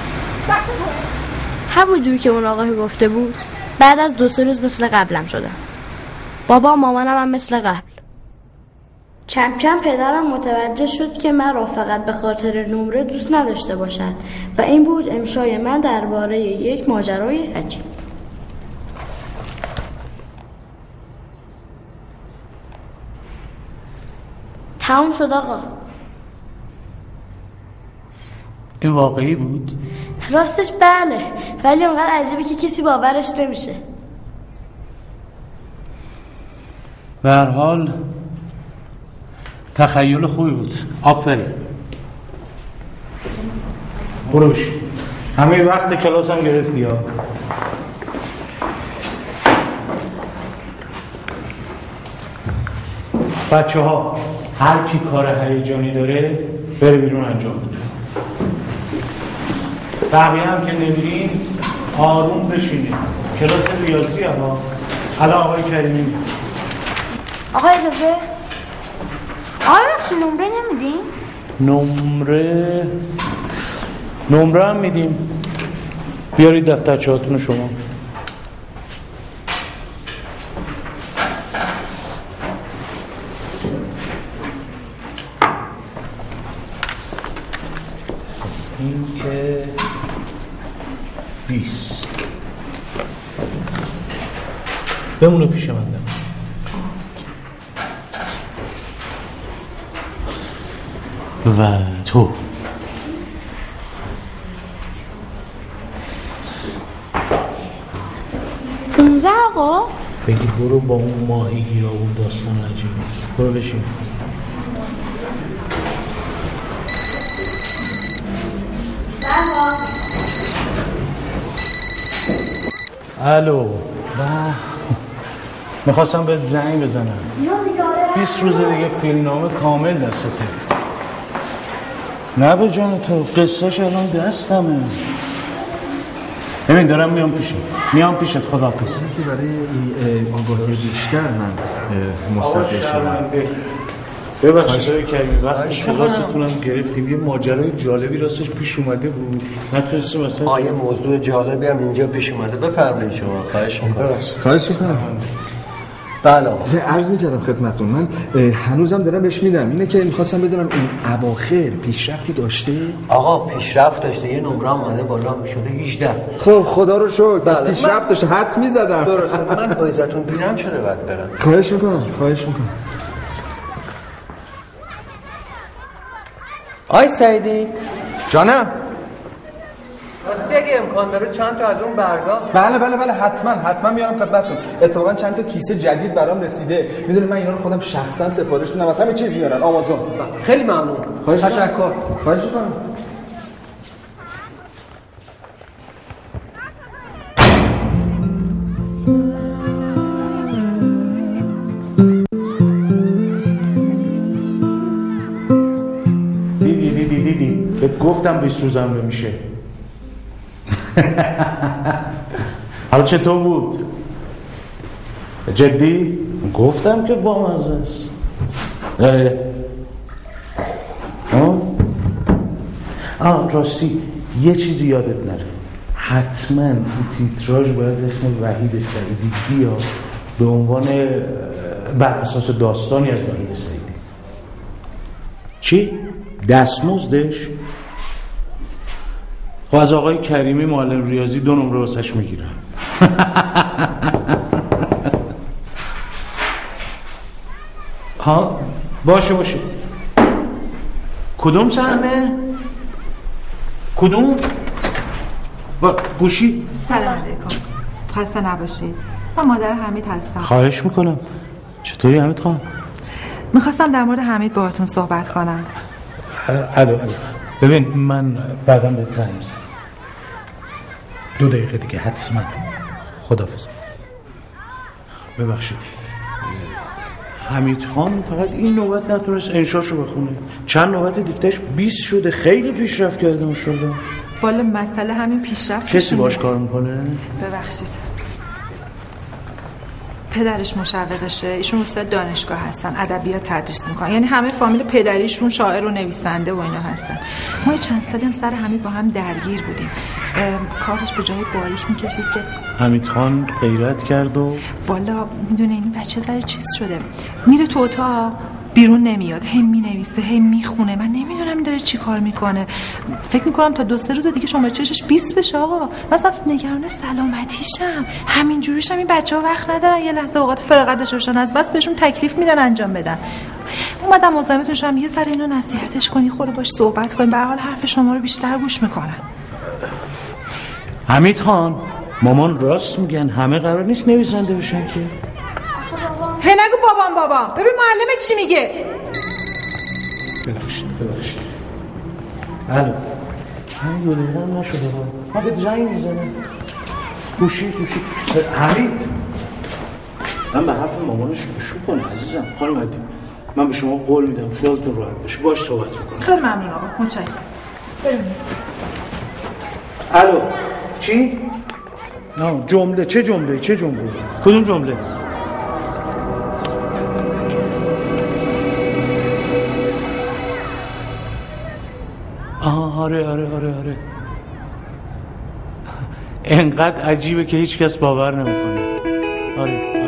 S3: همونجور که اون آقای گفته بود بعد از دو سه روز مثل قبلم شدم. بابا و مامانم هم مثل قبل. کم کم پدرم متوجه شد که من را فقط به خاطر نمره دوست نداشته باشد و این بود امشای من درباره یک ماجرای عجیب. تمام شد آقا.
S2: این واقعی بود؟
S3: راستش بله، ولی اونقدر عجیبه که کسی باورش نمیشه.
S2: به هر حال تخیل خوبی بود. آفرین. برو بشین. همه وقت کلاس هم گرفت بیا. بچه ها هر کی کار هیجانی داره بره بیرون انجام بده. بقیه هم که نمیرین آروم بشینید. کلاس ریاضی ها. الان آقای کریمی.
S3: آقا اجازه؟ آقا بخشی نمره نمیدین؟
S2: نمره نمره هم میدیم. بیارید دفترچه‌هاتون شما. این که بیست بمونه پیش من. و تو
S3: پونزه آقا؟
S2: بگی برو با اون ماهی گیرا بود داستان عجیبه. برو بشین. الو. میخواستم بهت زنگ بزنم. بیست روز دیگه فیلمنامه کامل دستته. نه به جان تو، قصهش الان دستمه. ببین دارم میام پیشت میام پیشت خداحافظ.
S5: که برای آگاهی بیشتر من مصدق شدم.
S2: ببخشید آقای کریمی وقتی کلاستون هم گرفتیم یه ماجرای جالبی راستش پیش اومده بود نتونستیم مثلا
S1: آیه موضوع جالبی هم اینجا پیش اومده. بفرمایید شما. خواهش می‌کنم.
S5: خواهش می‌کنم.
S1: بله
S5: عرض می‌کردم خدمتتون من هنوزم دارم بهش میدم. اینه که می‌خواستم بدونم این اواخر پیشرفتی داشته؟
S1: آقا پیشرفت داشته. یه نمره اومده بالا شده هجده.
S5: خب خدا رو شکر. بس پیشرفت داشته. حدس می‌زدم.
S1: درسته. من با عزتون پیرم شده بعد برم.
S5: خواهش می‌کنم. خواهش می‌کنم.
S1: آی سعیدی
S5: جانم.
S1: راستی اگه امکان داره چند تا از اون برگاه.
S5: بله بله بله حتما حتما میارم خدمتتون. اتفاقا چند تا کیسه جدید برام رسیده. میدونید من اینا رو خودم شخصا سفارش میدم. از همه چیز میارن آمازون.
S1: خیلی ممنون. تشکر.
S5: خواهش می‌کنم.
S2: گفتم بیست روزم نمیشه. حالا چطور بود؟ جدی؟ گفتم که بامزه است. آره. آه؟ آه راستی یه چیزی یادت نره. حتما تو تیتراژ باید اسم وحید سعیدی بیاد به عنوان بر اساس داستانی از وحید سعیدی. چی؟ دستمزدش؟ خب از آقای کریمی معلم ریاضی دو نمره واسش میگیرم. ها باشه باشه. کدوم صحنه؟ کدوم؟ با گوشی.
S4: سلام علیکم، خسته نباشید. من مادر حمید هستم.
S2: خواهش میکنم. چطوری حمید خان؟
S4: میخواستم در مورد حمید باهاتون صحبت کنم.
S2: الو الو ببین من بعدم بهت زنگ میزنم. دو دقیقه دیگه حتما. خداحافظ. ببخشید حمید خان فقط این نوبت نتونست انشاشو بخونه. چند نوبت دیگتش بیست شده. خیلی پیشرفت کرده ماشاءالله.
S4: والا مسئله همین پیشرفت.
S2: کسی باش کار میکنه؟
S4: ببخشید پدرش مشوقشه، ایشون استاد دانشگاه هستن، ادبیات تدریس میکنن، یعنی همه فامیل پدریشون شاعر و نویسنده و اینا هستن. ما چند سالی هم سر حمید با هم درگیر بودیم. کارش به جای باریک میکشید که
S2: حمید خان غیرت کرد و
S4: والا میدونه این بچه ذره چیز شده، میره تو اتاق بیرون نمیاد، هی مینویسه هی میخونه. من نمیدونم این داره چی کار میکنه. فکر میکنم تا دو سه روز دیگه شما چشش بیست بشه آقا. مثلا نگران سلامتیشم. همین جوریشم این بچه‌ها وقت ندارن یه لحظه اوقات فراغت داشته باشن، از بس بهشون تکلیف میدن انجام بدن. اومدم مزاحمتون شدم یه سر اینو نصیحتش کنی، خود باش صحبت کنی، به هر حال حرف شما رو بیشتر گوش میکنن.
S2: حمید خان مامان راست میگن، همه قرار نیست نویسنده بشن که.
S4: هی نگو بابام بابام. ببین معلمت چی میگه.
S2: ببخشید ببخشید. الو همین دو دقیقه هم نشده ها. ما به زنگ میزنم. گوشی گوشی. حمید من به حرف مامانش گوش میکنه عزیزم. خانم عدیم من به شما قول میدم خیالتون راحت باشه، باش صحبت میکنم.
S4: خیلی ممنون آقا، متشکرم. بریم.
S2: الو چی؟ نه جمله. چه جمله؟ چه جمله؟ کدوم جمله؟ آه آره آره آره آره. انقدر عجیبه که هیچ کس باور نمیکنه. آره